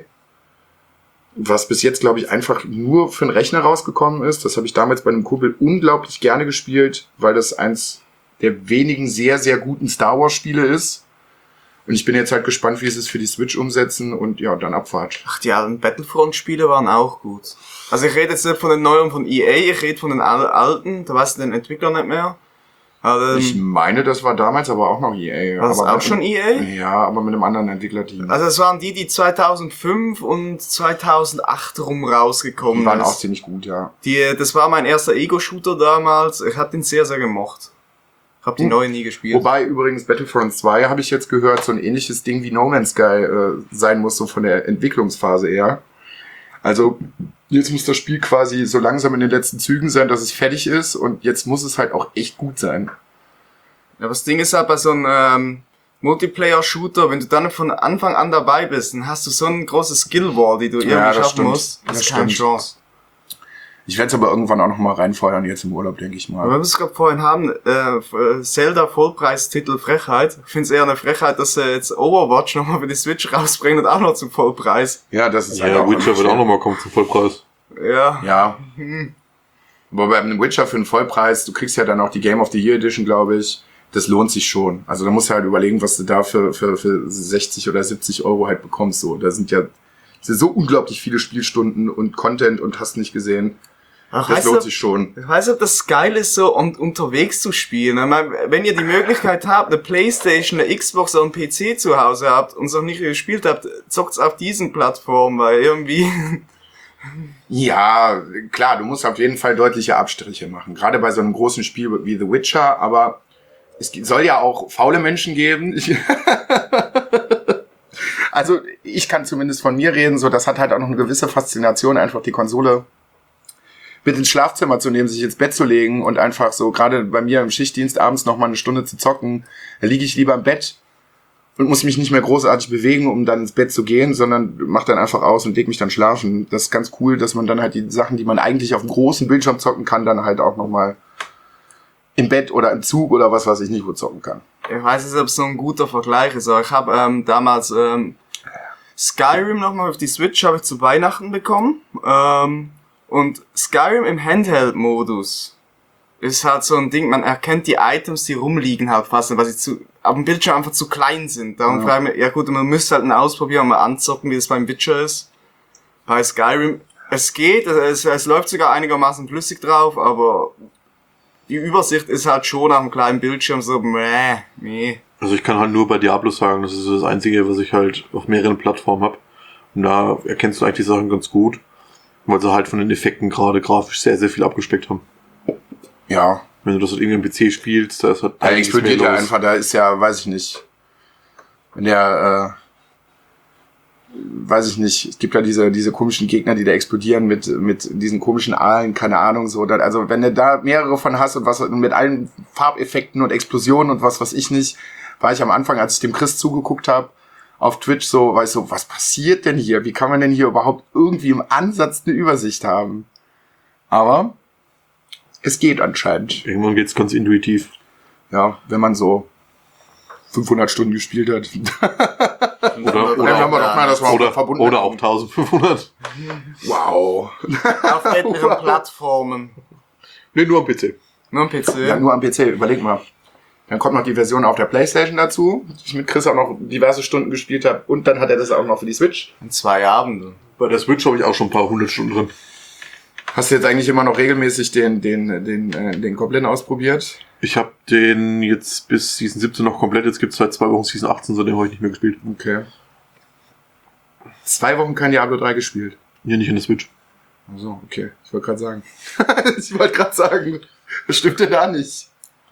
Was bis jetzt, glaube ich, einfach nur für den Rechner rausgekommen ist. Das habe ich damals bei einem Kumpel unglaublich gerne gespielt, weil das eins der wenigen sehr, sehr guten Star Wars Spiele ist. Und ich bin jetzt halt gespannt, wie sie es für die Switch umsetzen und ja, dann Abfahrt.
Ach, die alten Battlefront-Spiele waren auch gut. Also ich rede jetzt nicht von den neuen von EA, ich rede von den alten, da weiß ich den Entwickler nicht mehr. Also,
Ich meine, das war damals aber auch noch EA.
war das
aber
auch schon EA?
Ja, aber mit einem anderen Entwicklerteam.
Also es waren die 2005 und 2008 rum rausgekommen
Die waren
ist.
auch ziemlich gut, ja.
Das war mein erster Ego-Shooter damals, ich hab den sehr, sehr gemocht. Ich hab die neuen nie gespielt.
Wobei übrigens Battlefront 2, habe ich jetzt gehört, so ein ähnliches Ding wie No Man's Sky sein muss, so von der Entwicklungsphase eher. Also jetzt muss das Spiel quasi so langsam in den letzten Zügen sein, dass es fertig ist und jetzt muss es halt auch echt gut sein.
Ja, aber das Ding ist halt bei so einem Multiplayer-Shooter, wenn du dann von Anfang an dabei bist, dann hast du so ein großes Skill-Wall, die du irgendwie
das
schaffen
stimmt.
musst. Das
Das
ist keine
stimmt.
Chance.
Ich werde es aber irgendwann auch noch mal reinfeuern, jetzt im Urlaub, denke ich
Aber
mal.
wenn wir es gerade vorhin haben, Zelda Vollpreistitel Frechheit. Ich finde es eher eine Frechheit, dass sie jetzt Overwatch nochmal für die Switch rausbringen und auch noch zum Vollpreis.
Ja, das ist halt
Ja,
auch
Witcher wird auch nochmal kommen zum Vollpreis.
Ja.
Ja. Aber bei einem Witcher für einen Vollpreis, du kriegst ja dann auch die Game of the Year Edition, glaube ich. Das lohnt sich schon. Also da musst du halt überlegen, was du da für 60 oder 70 Euro halt bekommst. So, da sind so unglaublich viele Spielstunden und Content und hast nicht gesehen.
Ach,
Das
weißt
lohnt
du,
sich schon.
ich weiß nicht, ob das geil ist, so unterwegs zu spielen. Ich meine, wenn ihr die Möglichkeit habt, eine Playstation, eine Xbox oder einen PC zu Hause habt und es noch nicht gespielt habt, zockt's auf diesen Plattformen, weil irgendwie...
Ja, klar, du musst auf jeden Fall deutliche Abstriche machen. Gerade bei so einem großen Spiel wie The Witcher, aber es soll ja auch faule Menschen geben. Also ich kann zumindest von mir reden, so das hat halt auch noch eine gewisse Faszination, einfach die Konsole mit ins Schlafzimmer zu nehmen, sich ins Bett zu legen und einfach so, gerade bei mir im Schichtdienst abends noch mal eine Stunde zu zocken, da liege ich lieber im Bett und muss mich nicht mehr großartig bewegen, um dann ins Bett zu gehen, sondern mach dann einfach aus und leg mich dann schlafen. Das ist ganz cool, dass man dann halt die Sachen, die man eigentlich auf dem großen Bildschirm zocken kann, dann halt auch noch mal im Bett oder im Zug oder was weiß ich nicht wo zocken kann.
Ich weiß nicht, ob es so ein guter Vergleich ist, aber ich habe damals Skyrim nochmal auf die Switch habe ich zu Weihnachten bekommen. Und Skyrim im Handheld-Modus ist halt so ein Ding, man erkennt die Items, die rumliegen halt fast, weil sie auf dem Bildschirm einfach zu klein sind. Darum frage ich mich, ja gut, man müsste halt ausprobieren und mal anzocken, wie es beim Witcher ist. Bei Skyrim, es geht, es läuft sogar einigermaßen flüssig drauf, aber die Übersicht ist halt schon auf einem kleinen Bildschirm so, nee.
Also ich kann halt nur bei Diablo sagen, das ist so das Einzige, was ich halt auf mehreren Plattformen habe. Und da erkennst du eigentlich die Sachen ganz gut, weil sie halt von den Effekten gerade grafisch sehr, sehr viel abgespeckt haben.
Ja.
Wenn du das halt irgendwie am PC spielst, da ist halt
Da
einiges
explodiert
mehr
ja
los.
einfach, da ist ja, weiß ich nicht. Wenn der, weiß ich nicht, es gibt ja diese komischen Gegner, die da explodieren mit diesen komischen Aalen, keine Ahnung, so. Also wenn du da mehrere von hast und was mit allen Farbeffekten und Explosionen und was weiß ich nicht, war ich am Anfang, als ich dem Chris zugeguckt habe, auf Twitch so, war ich so, was passiert denn hier? Wie kann man denn hier überhaupt irgendwie im Ansatz eine Übersicht haben? Aber es geht anscheinend.
Irgendwann geht's ganz intuitiv.
Ja, wenn man so 500 Stunden gespielt hat.
Oder
Dann haben wir doch mal das mal verbunden.
Oder auch 1500.
Wow.
Auf etlichen Plattformen.
Nee, nur am PC.
Nur am PC.
Ja, nur am PC, überleg mal. Dann kommt noch die Version auf der Playstation dazu, die ich mit Chris auch noch diverse Stunden gespielt habe. Und dann hat er das auch noch für die Switch.
In 2 Abenden.
Bei der Switch habe ich auch schon ein paar 100 Stunden drin.
Hast du jetzt eigentlich immer noch regelmäßig den Goblin ausprobiert?
Ich habe den jetzt bis Season 17 noch komplett. Jetzt gibt es seit 2 Wochen Season 18, so den habe ich nicht mehr gespielt.
Okay. 2 Wochen kein Diablo 3 gespielt.
Hier nicht in der Switch.
Also, okay. Ich wollte gerade sagen. Das stimmt denn da nicht?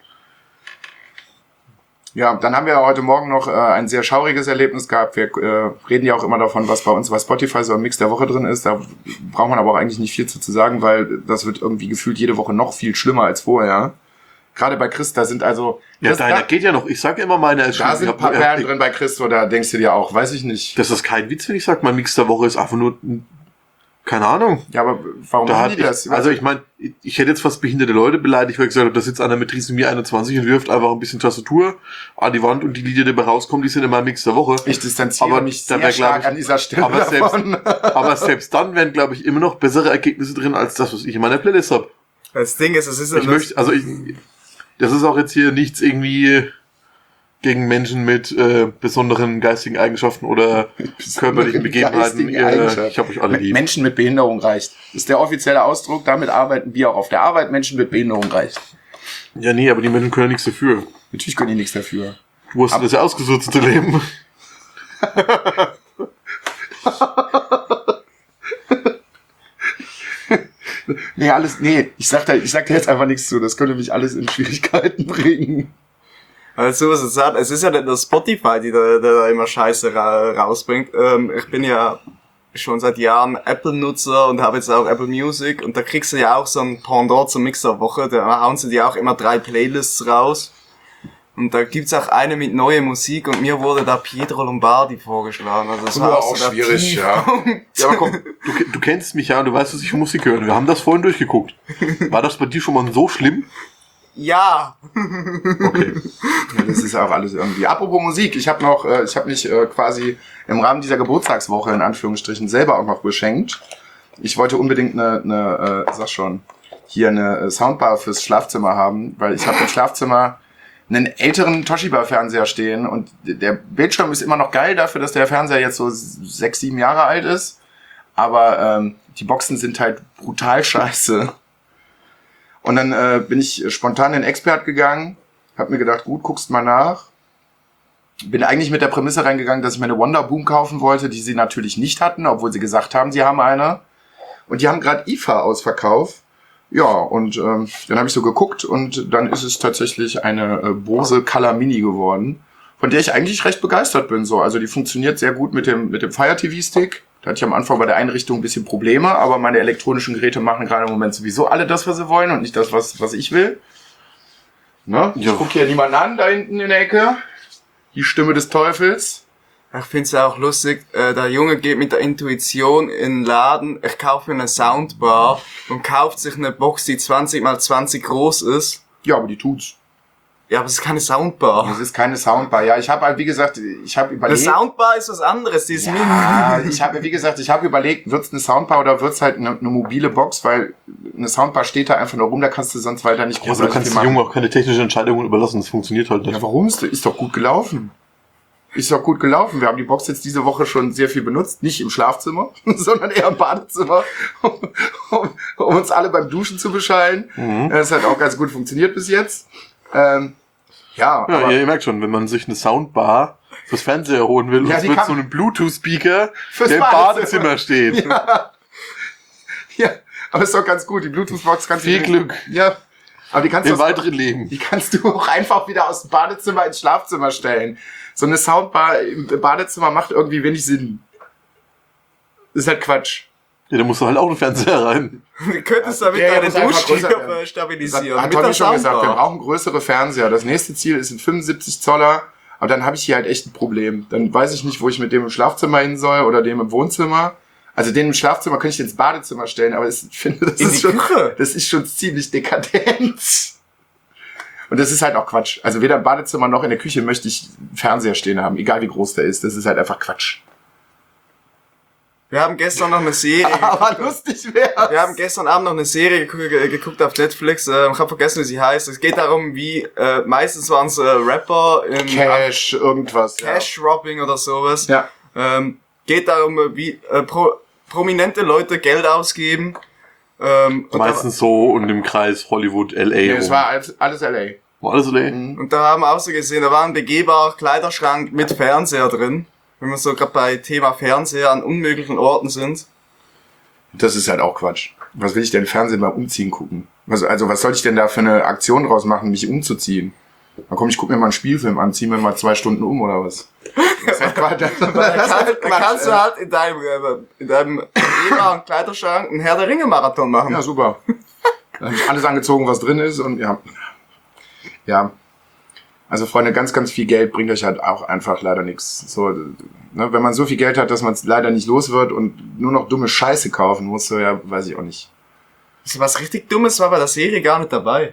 Ja, dann haben wir heute Morgen noch ein sehr schauriges Erlebnis gehabt. Wir reden ja auch immer davon, was bei uns bei Spotify so im Mix der Woche drin ist. Da braucht man aber auch eigentlich nicht viel zu sagen, weil das wird irgendwie gefühlt jede Woche noch viel schlimmer als vorher. Gerade bei Chris, da sind also...
Ja, deiner geht ja noch. Ich sage immer, meine ist
da sind ein paar Perlen drin bei Chris, da denkst du dir auch, weiß ich nicht.
Das ist kein Witz, wenn ich sage, mein Mix der Woche ist einfach nur... Keine Ahnung.
Ja, aber warum machen die das?
Also ich meine, ich hätte jetzt fast behinderte Leute beleidigt, weil ich gesagt habe, da sitzt einer mit Trisomie 21 und wirft einfach ein bisschen Tastatur an die Wand und die Lieder, die dabei rauskommen, die sind in meinem Mix der Woche.
Ich distanziere mich sehr stark an dieser Stelle
aber selbst dann wären, glaube ich, immer noch bessere Ergebnisse drin, als das, was ich in meiner Playlist habe.
Das Ding ist, das ist...
Das ist auch jetzt hier nichts irgendwie gegen Menschen mit besonderen geistigen Eigenschaften oder körperlichen Begebenheiten. Ich habe euch alle lieb.
Menschen mit Behinderung reicht. Das ist der offizielle Ausdruck. Damit arbeiten wir auch auf der Arbeit. Menschen mit Behinderung reicht.
Ja, nee, aber die Menschen können ja nichts dafür.
Natürlich können die nichts dafür.
Du hast das ja ausgesutzte Leben. Ich sag da jetzt einfach nichts zu. Das könnte mich alles in Schwierigkeiten bringen.
Also was es sagt, es ist ja nicht nur Spotify, die da immer Scheiße rausbringt. Ich bin ja schon seit Jahren Apple-Nutzer und habe jetzt auch Apple Music und da kriegst du ja auch so ein Pendant zur Mixer-Woche. Da hauen sie dir auch immer 3 Playlists raus. Und da gibt's auch eine mit neuer Musik und mir wurde da Pietro Lombardi vorgeschlagen. Also das war
auch so schwierig, ja.
Ja, aber komm, du kennst mich ja und du weißt, dass ich Musik höre. Wir haben das vorhin durchgeguckt. War das bei dir schon mal so schlimm?
Ja.
Okay.
Ja, das ist auch alles irgendwie. Apropos Musik, ich habe mich quasi im Rahmen dieser Geburtstagswoche in Anführungsstrichen selber auch noch beschenkt. Ich wollte unbedingt eine Soundbar fürs Schlafzimmer haben, weil ich habe im Schlafzimmer einen älteren Toshiba-Fernseher stehen und der Bildschirm ist immer noch geil dafür, dass der Fernseher jetzt so 6, 7 Jahre alt ist, aber die Boxen sind halt brutal scheiße. Und dann bin ich spontan in Expert gegangen, hab mir gedacht, gut, guckst mal nach. Bin eigentlich mit der Prämisse reingegangen, dass ich mir eine Wonderboom kaufen wollte, die sie natürlich nicht hatten, obwohl sie gesagt haben, sie haben eine. Und die haben gerade IFA-Ausverkauf. Ja, und dann habe ich so geguckt und dann ist es tatsächlich eine Bose Color Mini geworden, von der ich eigentlich recht begeistert bin. So, also die funktioniert sehr gut mit dem Fire TV Stick. Da hatte ich am Anfang bei der Einrichtung ein bisschen Probleme, aber meine elektronischen Geräte machen gerade im Moment sowieso alle das, was sie wollen und nicht das, was ich will. Ne? Ich gucke hier niemanden an, da hinten in der Ecke. Die Stimme des Teufels.
Ich find's auch lustig, der Junge geht mit der Intuition in den Laden, ich kaufe mir eine Soundbar und kauft sich eine Box, die 20x20 groß ist.
Ja, aber die tut's.
Ja, aber es ist keine Soundbar.
Das ist keine Soundbar. Ja, ich habe halt, wie gesagt, überlegt...
Eine Soundbar ist was anderes, die ist
ich habe überlegt, wird's eine Soundbar oder wird's halt eine mobile Box, weil eine Soundbar steht da einfach nur rum, da kannst du sonst weiter nicht
großartig machen. Ja, aber du kannst dem Jungen auch keine technischen Entscheidungen überlassen, das funktioniert halt nicht.
Ja, warum? Ist doch gut gelaufen. Wir haben die Box jetzt diese Woche schon sehr viel benutzt. Nicht im Schlafzimmer, sondern eher im Badezimmer, um uns alle beim Duschen zu beschallen. Mhm. Das hat auch ganz gut funktioniert bis jetzt. Aber
ihr merkt schon, wenn man sich eine Soundbar fürs Fernseher holen will, ja, und es wird so ein Bluetooth-Speaker, der im Badezimmer steht.
Ja, aber ist doch ganz gut. Die Bluetooth-Box kannst du...
Viel Glück.
Ja. Aber die kannst
im weiteren Leben.
Die kannst du auch einfach wieder aus dem Badezimmer ins Schlafzimmer stellen. So eine Soundbar im Badezimmer macht irgendwie wenig Sinn. Das ist halt Quatsch.
Ja, da musst du halt auch einen Fernseher rein.
Du könntest damit deine Duschstrecke stabilisieren.
Hat Tommy schon gesagt, wir brauchen größere Fernseher. Das nächste Ziel ist ein 75 Zoller. Aber dann habe ich hier halt echt ein Problem. Dann weiß ich nicht, wo ich mit dem im Schlafzimmer hin soll oder dem im Wohnzimmer. Also den im Schlafzimmer könnte ich ins Badezimmer stellen, aber ich finde, das ist schon ziemlich dekadent. Und das ist halt auch Quatsch. Also weder im Badezimmer noch in der Küche möchte ich einen Fernseher stehen haben, egal wie groß der ist. Das ist halt einfach Quatsch.
Wir haben gestern noch eine Serie
Aber lustig wär's.
Wir haben gestern Abend noch eine Serie geguckt auf Netflix. Ich habe vergessen, wie sie heißt. Es geht darum, wie meistens waren es Rapper in
Cash, irgendwas.
Cash-Robbing oder sowas.
Ja.
Geht darum, wie prominente Leute Geld ausgeben. Und
Meistens so und im Kreis Hollywood, L.A.
Nee, es
rum.
war alles L.A.
War alles L.A.?
Und da haben wir auch so gesehen, da war ein begehbarer Kleiderschrank mit Fernseher drin. Wenn wir so gerade bei Thema Fernseher an unmöglichen Orten sind.
Das ist halt auch Quatsch. Was will ich denn Fernsehen beim Umziehen gucken? Was soll ich denn da für eine Aktion draus machen, mich umzuziehen? Na komm, ich guck mir mal einen Spielfilm an, zieh mir mal 2 Stunden um oder was? Das ist halt Quatsch.
Da kannst du halt in deinem begehbaren Kleiderschrank einen Herr der Ringe Marathon machen.
Ja, super. Dann habe ich alles angezogen, was drin ist und ja. Ja. Also Freunde, ganz, ganz viel Geld bringt euch halt auch einfach leider nichts. So, ne, wenn man so viel Geld hat, dass man es leider nicht los wird und nur noch dumme Scheiße kaufen muss, so ja, weiß ich auch nicht.
Also was richtig Dummes war bei der Serie gar nicht dabei.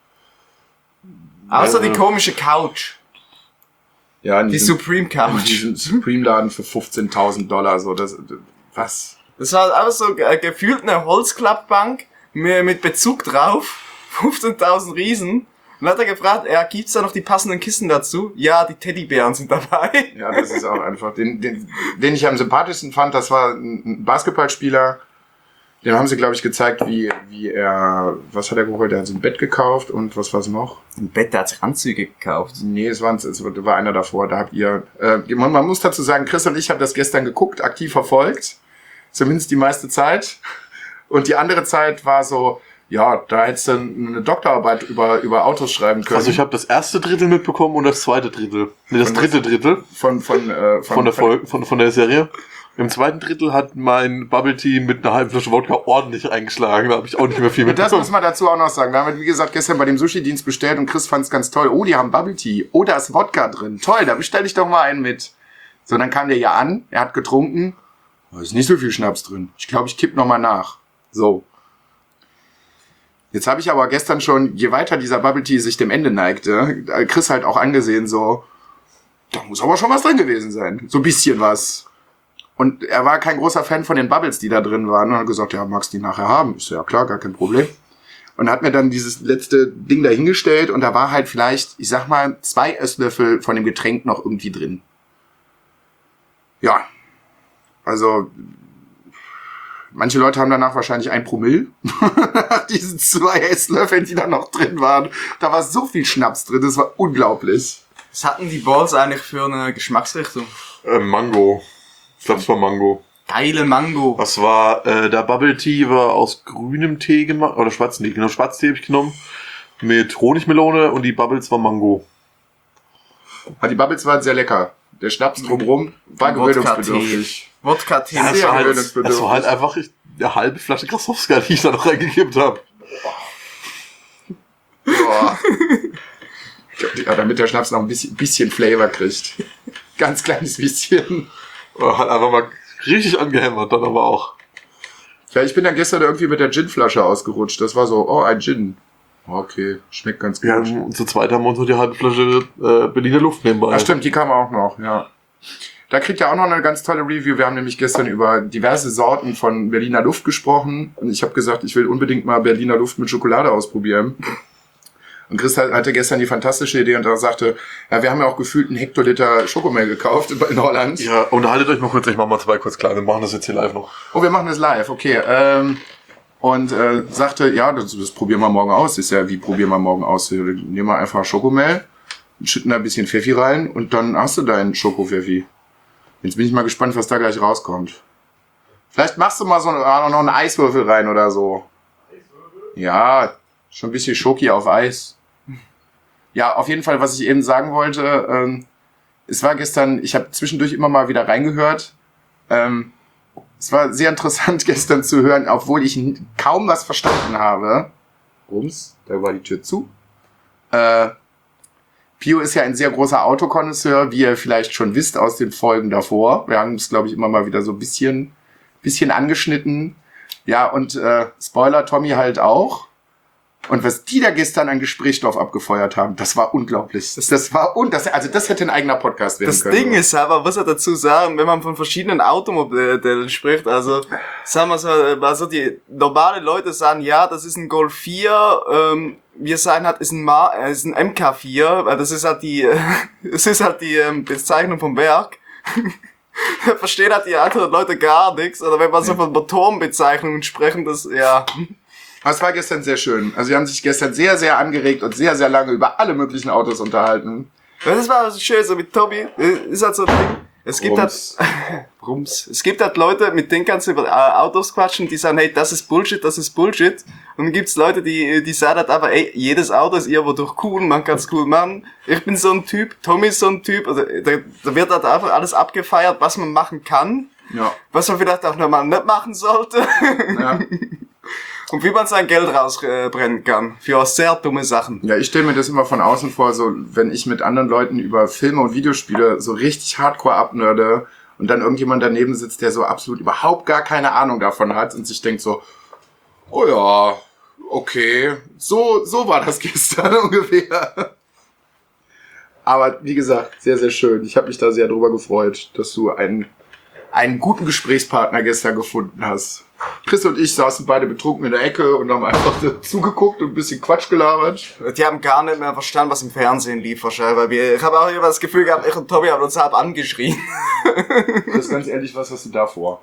Außer die komische Couch.
Ja, in
Die
diesem,
Supreme
in
Couch.
diesem Supreme-Laden für $15.000, so, was?
Das war halt einfach so gefühlt eine Holzklappbank mit Bezug drauf. 15.000 Riesen. Und dann hat er gefragt, gibt's da noch die passenden Kissen dazu? Ja, die Teddybären sind dabei.
Ja, das ist auch einfach. Den ich am sympathischsten fand, das war ein Basketballspieler. Dem haben sie, glaube ich, gezeigt, wie er, was hat er geholt? Er hat so ein Bett gekauft und was war's noch?
Ein Bett, der hat sich Anzüge gekauft.
Nee, es war einer davor. Da habt ihr, man muss dazu sagen, Chris und ich haben das gestern geguckt, aktiv verfolgt. Zumindest die meiste Zeit. Und die andere Zeit war so, ja, da hättest du eine Doktorarbeit über Autos schreiben können.
Also ich habe das erste Drittel mitbekommen und das zweite Drittel. Nee, das dritte Drittel
von
der Folge, von der Serie. Im zweiten Drittel hat mein Bubble Tea mit einer halben Flasche Wodka ordentlich eingeschlagen. Da habe ich auch nicht mehr viel
Das
mitbekommen.
muss man dazu auch noch sagen. Wir haben, wie gesagt, gestern bei dem Sushi-Dienst bestellt und Chris fand es ganz toll. Oh, die haben Bubble Tea. Oh, da ist Wodka drin. Toll, da bestelle ich doch mal einen mit. So, dann kam der ja an. Er hat getrunken. Da ist nicht so viel Schnaps drin. Ich glaube, ich kipp noch mal nach. So. Jetzt habe ich aber gestern schon, je weiter dieser Bubble Tea sich dem Ende neigte, Chris halt auch angesehen, so, da muss aber schon was drin gewesen sein. So ein bisschen was. Und er war kein großer Fan von den Bubbles, die da drin waren. Und hat gesagt, ja, magst du die nachher haben? Ich so, ja klar, gar kein Problem. Und hat mir dann dieses letzte Ding dahingestellt und da war halt vielleicht, ich sag mal, 2 Esslöffel von dem Getränk noch irgendwie drin. Ja. Also, manche Leute haben danach wahrscheinlich 1 Promille. Nach diesen 2 Esslöffeln, die da noch drin waren. Da war so viel Schnaps drin, das war unglaublich.
Was hatten die Balls eigentlich für eine Geschmacksrichtung?
Mango. Ich glaube, es war Mango.
Geile Mango.
Das war, der Bubble Tea war aus grünem Tee gemacht, oder schwarzen Tee, genau, Schwarztee habe ich genommen. Mit Honigmelone und die Bubbles war Mango.
Aber die Bubbles waren sehr lecker. Der Schnaps drumherum war gewöhnungsbedürftig.
Wodka-Tee.
Ja,
sehr
das
gewöhnungsbedürftig.
war halt einfach eine halbe Flasche Krasowska, die ich da noch reingekippt habe.
Boah. Ja, damit der Schnaps noch ein bisschen Flavor kriegt. Ganz kleines bisschen.
Hat einfach mal richtig angehämmert, dann aber auch.
Ja, ich bin dann gestern irgendwie mit der Ginflasche ausgerutscht. Das war so, oh, ein Gin. Okay, schmeckt ganz gut.
Ja, und zu zweit haben wir uns noch die halbe Flasche Berliner Luft nebenbei.
Ja, stimmt, die kam auch noch, ja. Da kriegt ihr auch noch eine ganz tolle Review. Wir haben nämlich gestern über diverse Sorten von Berliner Luft gesprochen. Und ich habe gesagt, ich will unbedingt mal Berliner Luft mit Schokolade ausprobieren. Und Chris hatte gestern die fantastische Idee und er sagte, ja, wir haben ja auch gefühlt einen Hektoliter Schokomel gekauft in Holland.
Ja, unterhaltet euch mal kurz, ich mach mal 2 kurz klar, wir machen das jetzt hier live noch.
Oh, wir machen das live, okay. Und sagte, ja, das probieren wir morgen aus. Ist ja, wie probieren wir morgen aus? Nehmen wir einfach Schokomel, schütten da ein bisschen Pfeffi rein und dann hast du deinen Schokopfeffi. Jetzt bin ich mal gespannt, was da gleich rauskommt. Vielleicht machst du mal so noch einen Eiswürfel rein oder so. Ja, schon ein bisschen Schoki auf Eis. Ja, auf jeden Fall, was ich eben sagen wollte, es war gestern, ich habe zwischendurch immer mal wieder reingehört. Es war sehr interessant gestern zu hören, obwohl ich kaum was verstanden habe. Rums, da war die Tür zu. Pio ist ja ein sehr großer Autokonnoisseur, wie ihr vielleicht schon wisst aus den Folgen davor. Wir haben es, glaube ich, immer mal wieder so ein bisschen angeschnitten. Ja, und Spoiler, Tommy halt auch. Und was die da gestern an Gesprächsstoff abgefeuert haben, das war unglaublich. Das hätte ein eigener Podcast werden können.
Das Ding ist aber, muss er dazu sagen, wenn man von verschiedenen Automodellen spricht, also sagen wir so, also die normale Leute sagen, ja, das ist ein Golf 4, wir sagen halt, ist ein MK4, weil das ist halt die Bezeichnung vom Werk. Da verstehen halt die anderen Leute gar nichts, oder wenn man so von Motorenbezeichnungen sprechen, das, ja.
Das war gestern sehr schön. Also sie haben sich gestern sehr, sehr angeregt und sehr, sehr lange über alle möglichen Autos unterhalten.
Das war so schön, so mit Tobi, ist halt so ein Ding. Es gibt
Rums.
Es gibt halt Leute, mit denen kannst du über Autos quatschen, die sagen, hey, das ist Bullshit. Und dann gibt's Leute, die sagen halt aber, ey, jedes Auto ist irgendwo durch cool, man kann's cool machen. Ich bin so ein Typ, Tommy ist so ein Typ, also, da wird halt einfach alles abgefeiert, was man machen kann.
Ja.
Was man vielleicht auch normal nicht machen sollte.
Ja.
Und wie man sein Geld rausbrennen kann. Für sehr dumme Sachen.
Ja, ich stelle mir das immer von außen vor, so wenn ich mit anderen Leuten über Filme und Videospiele so richtig hardcore abnörde und dann irgendjemand daneben sitzt, der so absolut überhaupt gar keine Ahnung davon hat und sich denkt so, oh ja, okay, so war das gestern ungefähr. Aber wie gesagt, sehr, sehr schön. Ich habe mich da sehr drüber gefreut, dass du einen guten Gesprächspartner gestern gefunden hast. Chris und ich saßen beide betrunken in der Ecke und haben einfach zugeguckt und ein bisschen Quatsch gelabert.
Die haben gar nicht mehr verstanden, was im Fernsehen lief wahrscheinlich, weil ich habe auch immer das Gefühl gehabt, ich und Tobi haben uns halb angeschrien.
Chris, ganz ehrlich, was hast du da vor?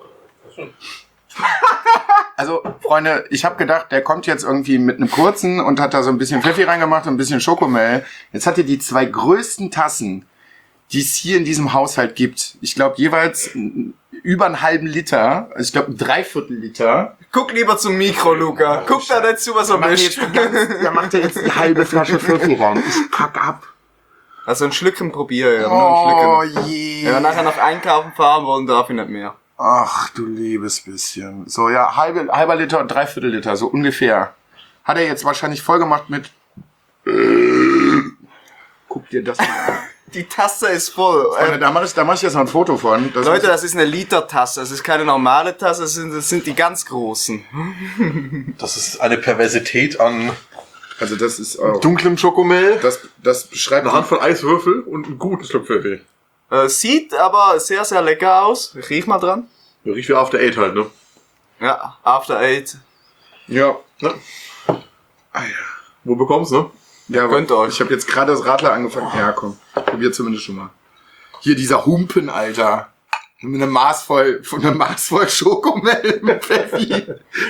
Also, Freunde, ich habe gedacht, der kommt jetzt irgendwie mit einem kurzen und hat da so ein bisschen Pfeffi reingemacht und ein bisschen Schokomel. Jetzt hat er die 2 größten Tassen, die es hier in diesem Haushalt gibt. Ich glaube, jeweils über einen halben Liter. Also ich glaube, ein Dreiviertel-Liter.
Guck lieber zum Mikro, Luca. Guck da nicht zu, was er mischt.
Da macht er jetzt die halbe Flasche Pfeffi rein. Ich kack ab.
Also ein Schlückchen probieren, ja.
Oh je.
Wenn wir nachher noch einkaufen fahren wollen, darf ich nicht mehr.
Ach, du liebes bisschen. So, ja, halber Liter und Dreiviertel Liter, so ungefähr. Hat er jetzt wahrscheinlich voll gemacht mit... Guck dir das mal an.
Die Tasse ist voll.
Da mach ich jetzt noch ein Foto von.
Leute, das ist eine Litertasse. Das ist keine normale Tasse, das sind die ganz großen.
Das ist eine Perversität an
Also das ist auch...
dunklem Schokomel,
Das beschreibt...
eine Handvoll Eiswürfel und einen guten Schluck Pfeffi.
Sieht aber sehr, sehr lecker aus. Ich riech mal dran.
Ja, riecht wie After Eight halt, ne?
Ja, After Eight.
Ja.
Ne? Ah, ja. Wo bekommst du, ne?
Ja,
Könnt ihr euch.
Ich habe jetzt gerade das Radler angefangen. Ja, komm. Probier zumindest schon mal. Hier dieser Humpen, Alter. Mit einem Maß voll Schokomel mit Pfeffi.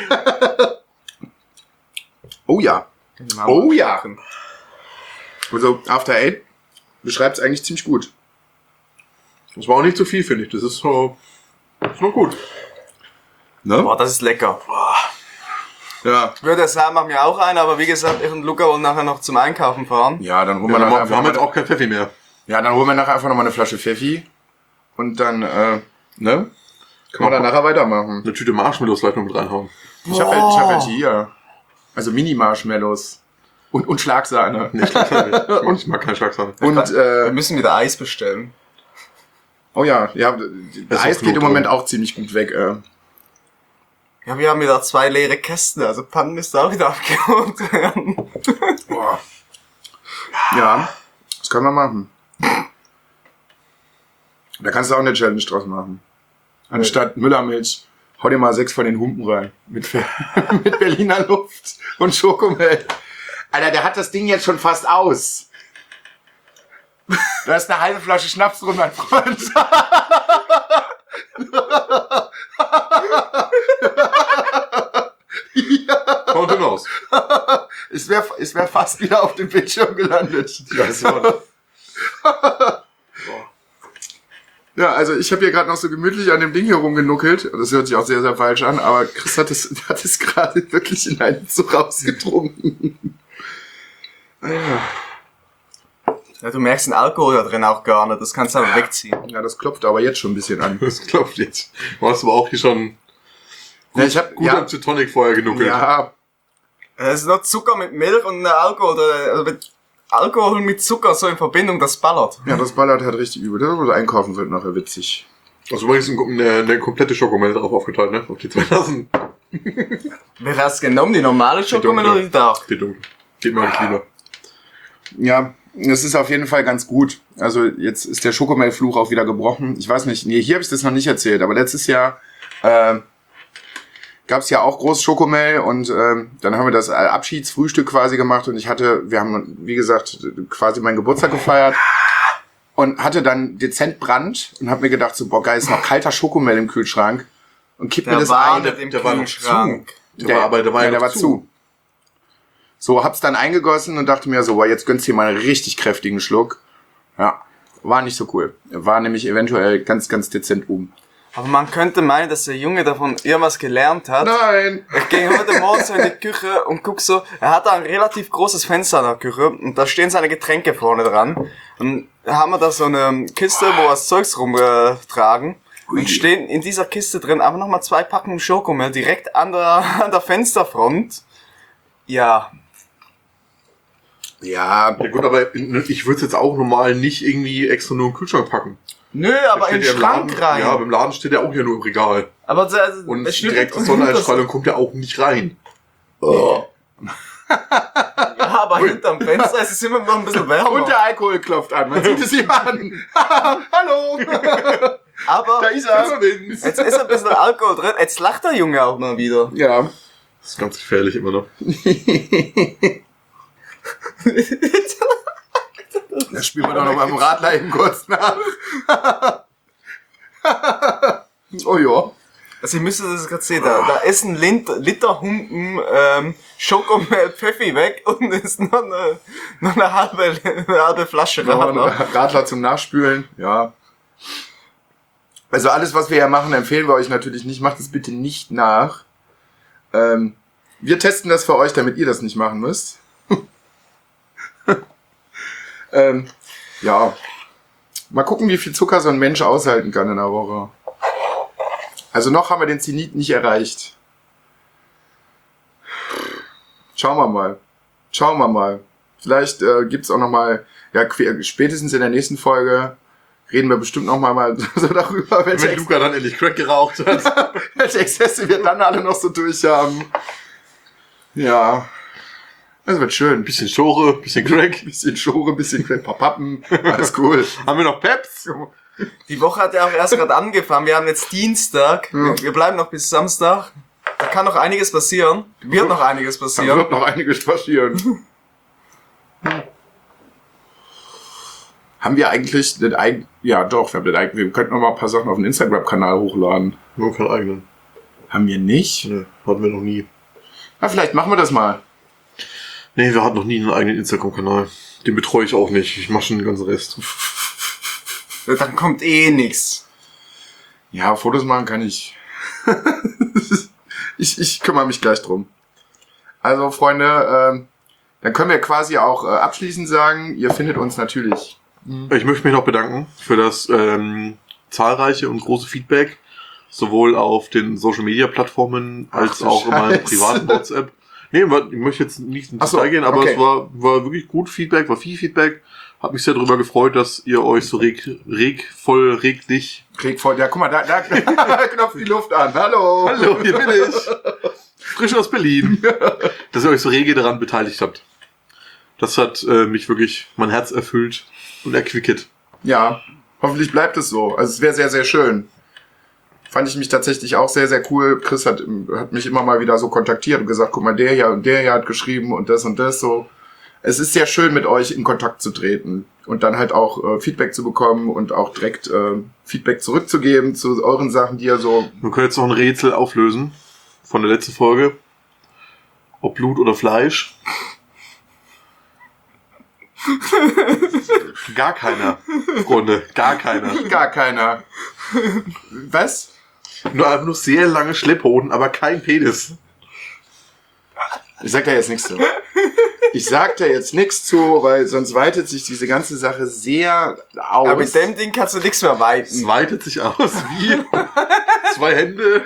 Oh ja. Oh ja. Also After Eight beschreibt es eigentlich ziemlich gut.
Das war auch nicht zu viel, finde ich. Das ist so... ist noch gut.
Ne?
Boah, das ist lecker.
Ja.
Ich würde sagen, machen wir auch einen, aber wie gesagt, ich und Luca wollen nachher noch zum Einkaufen fahren.
Ja, dann holen
Ja,
wir nachher
wir haben jetzt
einfach
auch kein Pfeffi mehr.
dann holen wir nachher einfach nochmal eine Flasche Pfeffi. Und dann, ne? Können wir dann nachher weitermachen.
Eine Tüte Marshmallows vielleicht noch mit reinhauen.
Ich hab halt hier. Also Mini-Marshmallows. Und Schlagsahne.
Nee, Schlagsahne. Und ich mag keine Schlagsahne.
Und,
Wir müssen wieder Eis bestellen.
oh ja, das
ist
Eis
auch
geht im
Knoblauch.
Moment auch ziemlich gut weg.
Ja, wir haben wieder 2 leere Kästen, also Pannen müsste auch wieder abgeholt werden.
Boah. Ja, das können wir machen. Da kannst du auch eine Challenge draus machen. Anstatt Müllermilch, hau dir mal 6 von den Humpen rein. Mit Berliner Luft und Schokomel. Alter, der hat das Ding jetzt schon fast aus. Da ist eine halbe Flasche Schnaps drin, mein Freund.
Kommt hinaus.
Es wär fast wieder auf dem Bildschirm gelandet.
Ja, ist ja.
Ja, also ich habe hier gerade noch so gemütlich an dem Ding hier rumgenuckelt. Das hört sich auch sehr, sehr falsch an, aber Chris hat es gerade wirklich in einen Zug rausgetrunken.
Ja, du merkst den Alkohol da drin auch gar nicht, das kannst du aber wegziehen.
Ja, das klopft aber jetzt schon ein bisschen an.
Das klopft jetzt. Du hast aber auch hier schon
Ja, ich hab,
gut am Tonic vorher genuckelt.
ja,
Es ist noch Zucker mit Milch und Alkohol, also mit Alkohol mit Zucker so in Verbindung, das ballert.
ja, das ballert halt richtig übel. Das oder einkaufen wird nachher witzig.
Also übrigens eine komplette Schokomel drauf aufgeteilt, ne? Auf die 2 Tassen.
Wer hast du genommen? Die normale Schokomel oder die Dark?
Die dunkle. Geht mir eigentlich lieber.
Ja, das ist auf jeden Fall ganz gut. Also jetzt ist der Schokomel-Fluch auch wieder gebrochen. Ich weiß nicht, nee, hier habe ich das noch nicht erzählt, aber letztes Jahr gab es ja auch groß Schokomel und dann haben wir das Abschiedsfrühstück quasi gemacht und wir haben, wie gesagt, quasi meinen Geburtstag gefeiert und hatte dann dezent Brand und habe mir gedacht, so, boah geil, ist noch kalter Schokomel im Kühlschrank und kipp mir das ein.
Der
war noch
Kühlschrank.
Der war
zu. So, hab's dann eingegossen und dachte mir so, boah, jetzt gönnst du dir mal einen richtig kräftigen Schluck. Ja, war nicht so cool. War nämlich eventuell ganz, ganz dezent
Aber man könnte meinen, dass der Junge davon irgendwas gelernt hat.
Nein!
Ich ging heute Morgen so in die Küche und guck so, er hat da ein relativ großes Fenster in der Küche und da stehen seine Getränke vorne dran. Und da haben wir da so eine Kiste, wo wir das Zeugs rumtragen. Und stehen in dieser Kiste drin aber nochmal 2 Packungen Schokomel direkt an der Fensterfront. Ja.
Ja,
Ja gut, aber ich würde es jetzt auch normal nicht irgendwie extra nur im Kühlschrank packen.
Nö, aber in den
Steht ja im
Schrank
Laden,
rein.
Ja, aber im Laden steht ja auch hier nur im Regal.
Aber
Und
es stimmt.
direkte Sonneneinstrahlung kommt ja auch nicht rein.
Oh.
Ja, aber hinterm Fenster ist es immer noch ein bisschen wärmer.
Und der Alkohol klopft an. Man sieht es ihm an. Hallo.
Aber
Da ist er.
jetzt ist ein bisschen Alkohol drin. Jetzt lacht der Junge auch mal wieder.
Ja.
Das ist ganz gefährlich immer noch.
Das spielen wir doch noch beim Radler eben kurz nach. Oh ja.
Also ihr müsstet das gerade sehen, da essen Liter Humpen Schokomel Pfeffi weg und ist noch eine halbe Flasche Radler.
Radler zum Nachspülen, ja. Also alles, was wir hier machen, empfehlen wir euch natürlich nicht. Macht es bitte nicht nach. Wir testen das für euch, damit ihr das nicht machen müsst. Ja. Mal gucken, wie viel Zucker so ein Mensch aushalten kann in einer Woche. Also noch haben wir den Zenit nicht erreicht. Schauen wir mal. Vielleicht gibt's auch noch mal, ja, spätestens in der nächsten Folge reden wir bestimmt noch mal so darüber,
Wenn Luca dann endlich Crack geraucht hat.
welche Exzesse wir dann alle noch so durch haben. Ja. Das wird schön.
Bisschen Schore, bisschen Crack.
Bisschen Schore, bisschen Crack, paar Pappen. Alles cool.
Haben wir noch Peps?
Die Woche hat ja auch erst gerade angefangen. Wir haben jetzt Dienstag.
Ja.
Wir bleiben noch bis Samstag. Da kann noch einiges passieren. Wird noch einiges
Da
passieren.
wird noch einiges passieren. Haben wir eigentlich den ja doch, wir könnten noch mal ein paar Sachen auf den Instagram-Kanal hochladen.
Nur keinen eigenen.
Haben wir nicht?
Nee, hatten wir noch nie.
Na, vielleicht machen wir das mal.
Nee, wir hatten noch nie einen eigenen Instagram-Kanal. Den betreue ich auch nicht. Ich mache schon den ganzen Rest.
Dann kommt eh nix.
Ja, Fotos machen kann ich. Ich kümmere mich gleich drum. Also, Freunde, dann können wir quasi auch abschließend sagen, ihr findet uns natürlich.
Ich möchte mich noch bedanken für das zahlreiche und große Feedback, sowohl auf den Social-Media-Plattformen als
du
auch in meinem
Scheiße.
privaten WhatsApp. Nee, ich möchte jetzt nicht ins
Ach so,
Detail gehen, aber
okay.
es war wirklich gut Feedback, war viel Feedback. Hat mich sehr darüber gefreut, dass ihr euch so reglich...
Krieg voll, ja, guck mal, da knopft die Luft an. Hallo.
Hallo, hier bin ich. Frisch aus Berlin. Dass ihr euch so rege daran beteiligt habt. Das hat mich wirklich mein Herz erfüllt und erquicket.
Ja, hoffentlich bleibt es so. Also es wäre sehr, sehr schön. Fand ich mich tatsächlich auch sehr, sehr cool. Chris hat mich immer mal wieder so kontaktiert und gesagt, guck mal, der hier und der hier hat geschrieben und das so. Es ist sehr schön, mit euch in Kontakt zu treten und dann halt auch Feedback zu bekommen und auch direkt Feedback zurückzugeben zu euren Sachen, die ihr so...
Wir können jetzt noch ein Rätsel auflösen von der letzten Folge. Ob Blut oder Fleisch. Gar keiner, Freunde, gar keiner.
Gar keiner. Was?
Nur einfach nur sehr lange Schlepphoden, aber kein Penis.
Ich sag da jetzt nichts zu. Weil sonst weitet sich diese ganze Sache sehr aus.
Aber mit dem Ding kannst du nichts mehr
Es
weiten.
weitet sich aus wie 2 Hände.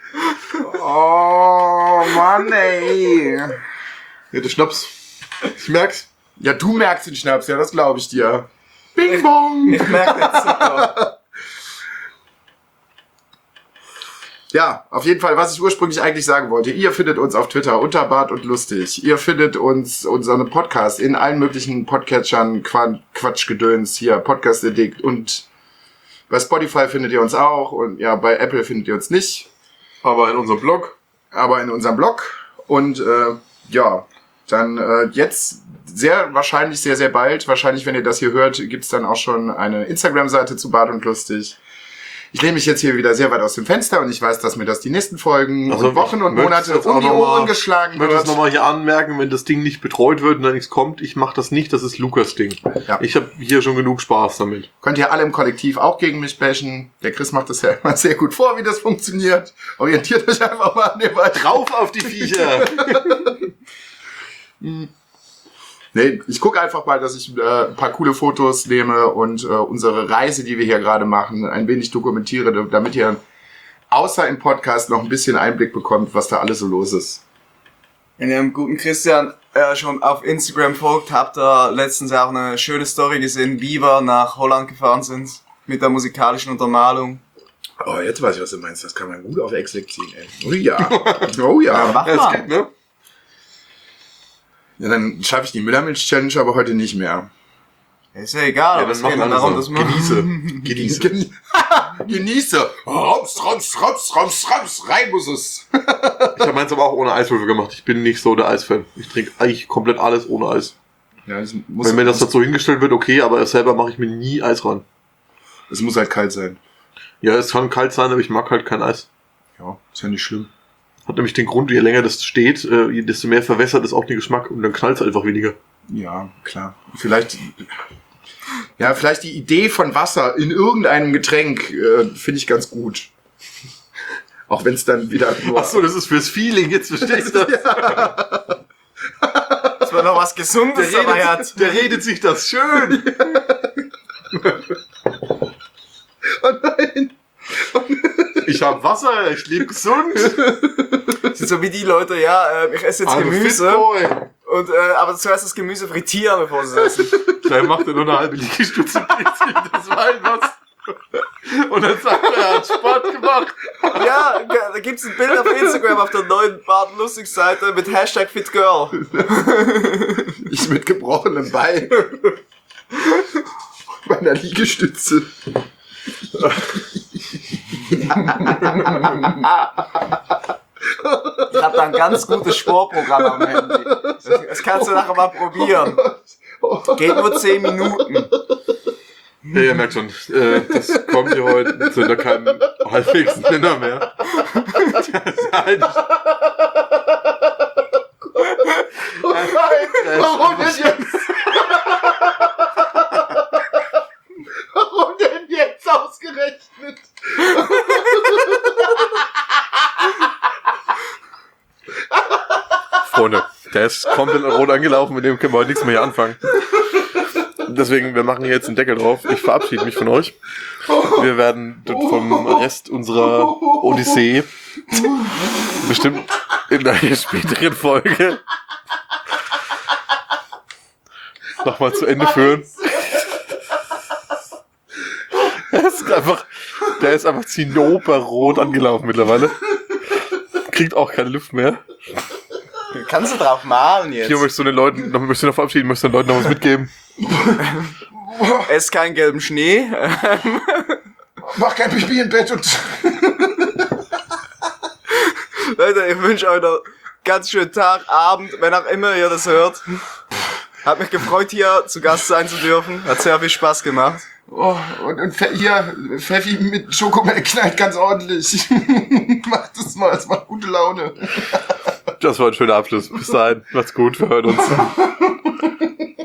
Oh, Mann, ey.
Ja, der Schnaps. Ich merk's.
Ja, du merkst den Schnaps, ja, das glaube ich dir. Bing bong.
Ich merke den Zucker.
Ja, auf jeden Fall, was ich ursprünglich eigentlich sagen wollte. Ihr findet uns auf Twitter unter Bart und Lustig. Ihr findet unseren Podcast in allen möglichen Podcatchern, Quatschgedöns hier, Podcast Addict, und bei Spotify findet ihr uns auch, und ja, bei Apple findet ihr uns nicht.
Aber in unserem Blog.
Und ja, dann jetzt sehr wahrscheinlich, sehr, sehr bald, wahrscheinlich, wenn ihr das hier hört, gibt's dann auch schon eine Instagram-Seite zu Bart und Lustig. Ich lehne mich jetzt hier wieder sehr weit aus dem Fenster und ich weiß, dass mir das die nächsten Folgen und Wochen und Monate um die Ohren geschlagen wird.
Ich möchte es nochmal hier anmerken, wenn das Ding nicht betreut wird und da nichts kommt, ich mache das nicht, das ist Lukas Ding.
Ja.
Ich habe hier schon genug Spaß damit.
Könnt ihr alle im Kollektiv auch gegen mich bashen. Der Chris macht das ja immer sehr gut vor, wie das funktioniert. Orientiert euch einfach mal an dem Wald.
Drauf auf die Viecher!
Nee, ich gucke einfach mal, dass ich ein paar coole Fotos nehme und unsere Reise, die wir hier gerade machen, ein wenig dokumentiere, damit ihr außer im Podcast noch ein bisschen Einblick bekommt, was da alles so los ist.
Wenn ihr dem guten Christian schon auf Instagram folgt, habt ihr letztens auch eine schöne Story gesehen, wie wir nach Holland gefahren sind mit der musikalischen Untermalung.
Oh, jetzt weiß ich, was du meinst. Das kann man gut auf Ex ziehen, ey. Oh ja. Oh ja.
Mach
Ja, das
mal.
geht, ne?
Ja, dann schaffe ich die Müllermilch-Challenge aber heute nicht mehr.
Ist ja egal, aber es geht nur darum, dass man...
Genieße.
Genieße. Roms, rein muss es.
Ich habe meins aber auch ohne Eiswürfel gemacht. Ich bin nicht so der Eisfan. Ich trinke eigentlich komplett alles ohne Eis.
Ja, das muss,
Wenn mir das dazu hingestellt wird, okay, aber selber mache ich mir nie Eis ran.
es muss halt kalt sein.
Ja, es kann kalt sein, aber ich mag halt kein Eis.
Ja, ist ja nicht schlimm.
Hat nämlich den Grund, je länger das steht, desto mehr verwässert es auch den Geschmack und dann knallt es einfach weniger.
Ja, klar. Vielleicht die Idee von Wasser in irgendeinem Getränk finde ich ganz gut. Auch wenn es dann wieder nur...
Achso, das ist fürs Feeling, jetzt verstehst du das?
Dass man noch was Gesundes dabei hat.
Der redet sich das schön.
Oh nein!
Ich hab Wasser, ich lebe gesund.
Das sind so wie die Leute, ich esse jetzt Gemüse. Und, aber zuerst das Gemüse frittieren, bevor sie es essen.
Dann macht er nur eine halbe Liegestütze und bringt sich das Wein was. Und dann sagt er hat Sport gemacht.
Ja, da gibt's ein Bild auf Instagram auf der neuen Bart Lustig Seite mit Hashtag FitGirl.
Ich mit gebrochenem Bein. Meiner Liegestütze.
Ich hab da ein ganz gutes Sportprogramm am Handy. Das kannst du nachher mal probieren. Geht nur 10 Minuten.
Ja, ihr merkt schon, das kommt hier heute zu keinem halbwegs Nenner mehr. Das ist halt
Warum denn jetzt? Warum denn jetzt ausgerechnet?
Freunde, der ist komplett rot angelaufen, mit dem können wir heute nichts mehr hier anfangen. Deswegen, wir machen hier jetzt einen Deckel drauf. Ich verabschiede mich von euch. Wir werden vom Rest unserer Odyssee bestimmt in einer späteren Folge nochmal zu Ende führen. Der ist einfach zinnoberrot angelaufen mittlerweile. Kriegt auch keine Luft mehr.
Kannst du drauf malen jetzt?
Hier möchtest du den Leuten noch verabschieden, möchtest du den Leuten noch was mitgeben?
Ess keinen gelben Schnee.
Mach kein Pipi im Bett und...
Leute, ich wünsche euch noch ganz schönen Tag, Abend, wenn auch immer ihr das hört. Hat mich gefreut, hier zu Gast sein zu dürfen. Hat sehr viel Spaß gemacht.
Oh, und hier, Pfeffi mit Schokomilch knallt ganz ordentlich. Macht das mal, es macht gute Laune.
Das war ein schöner Abschluss. Bis dahin, macht's gut, wir hören uns.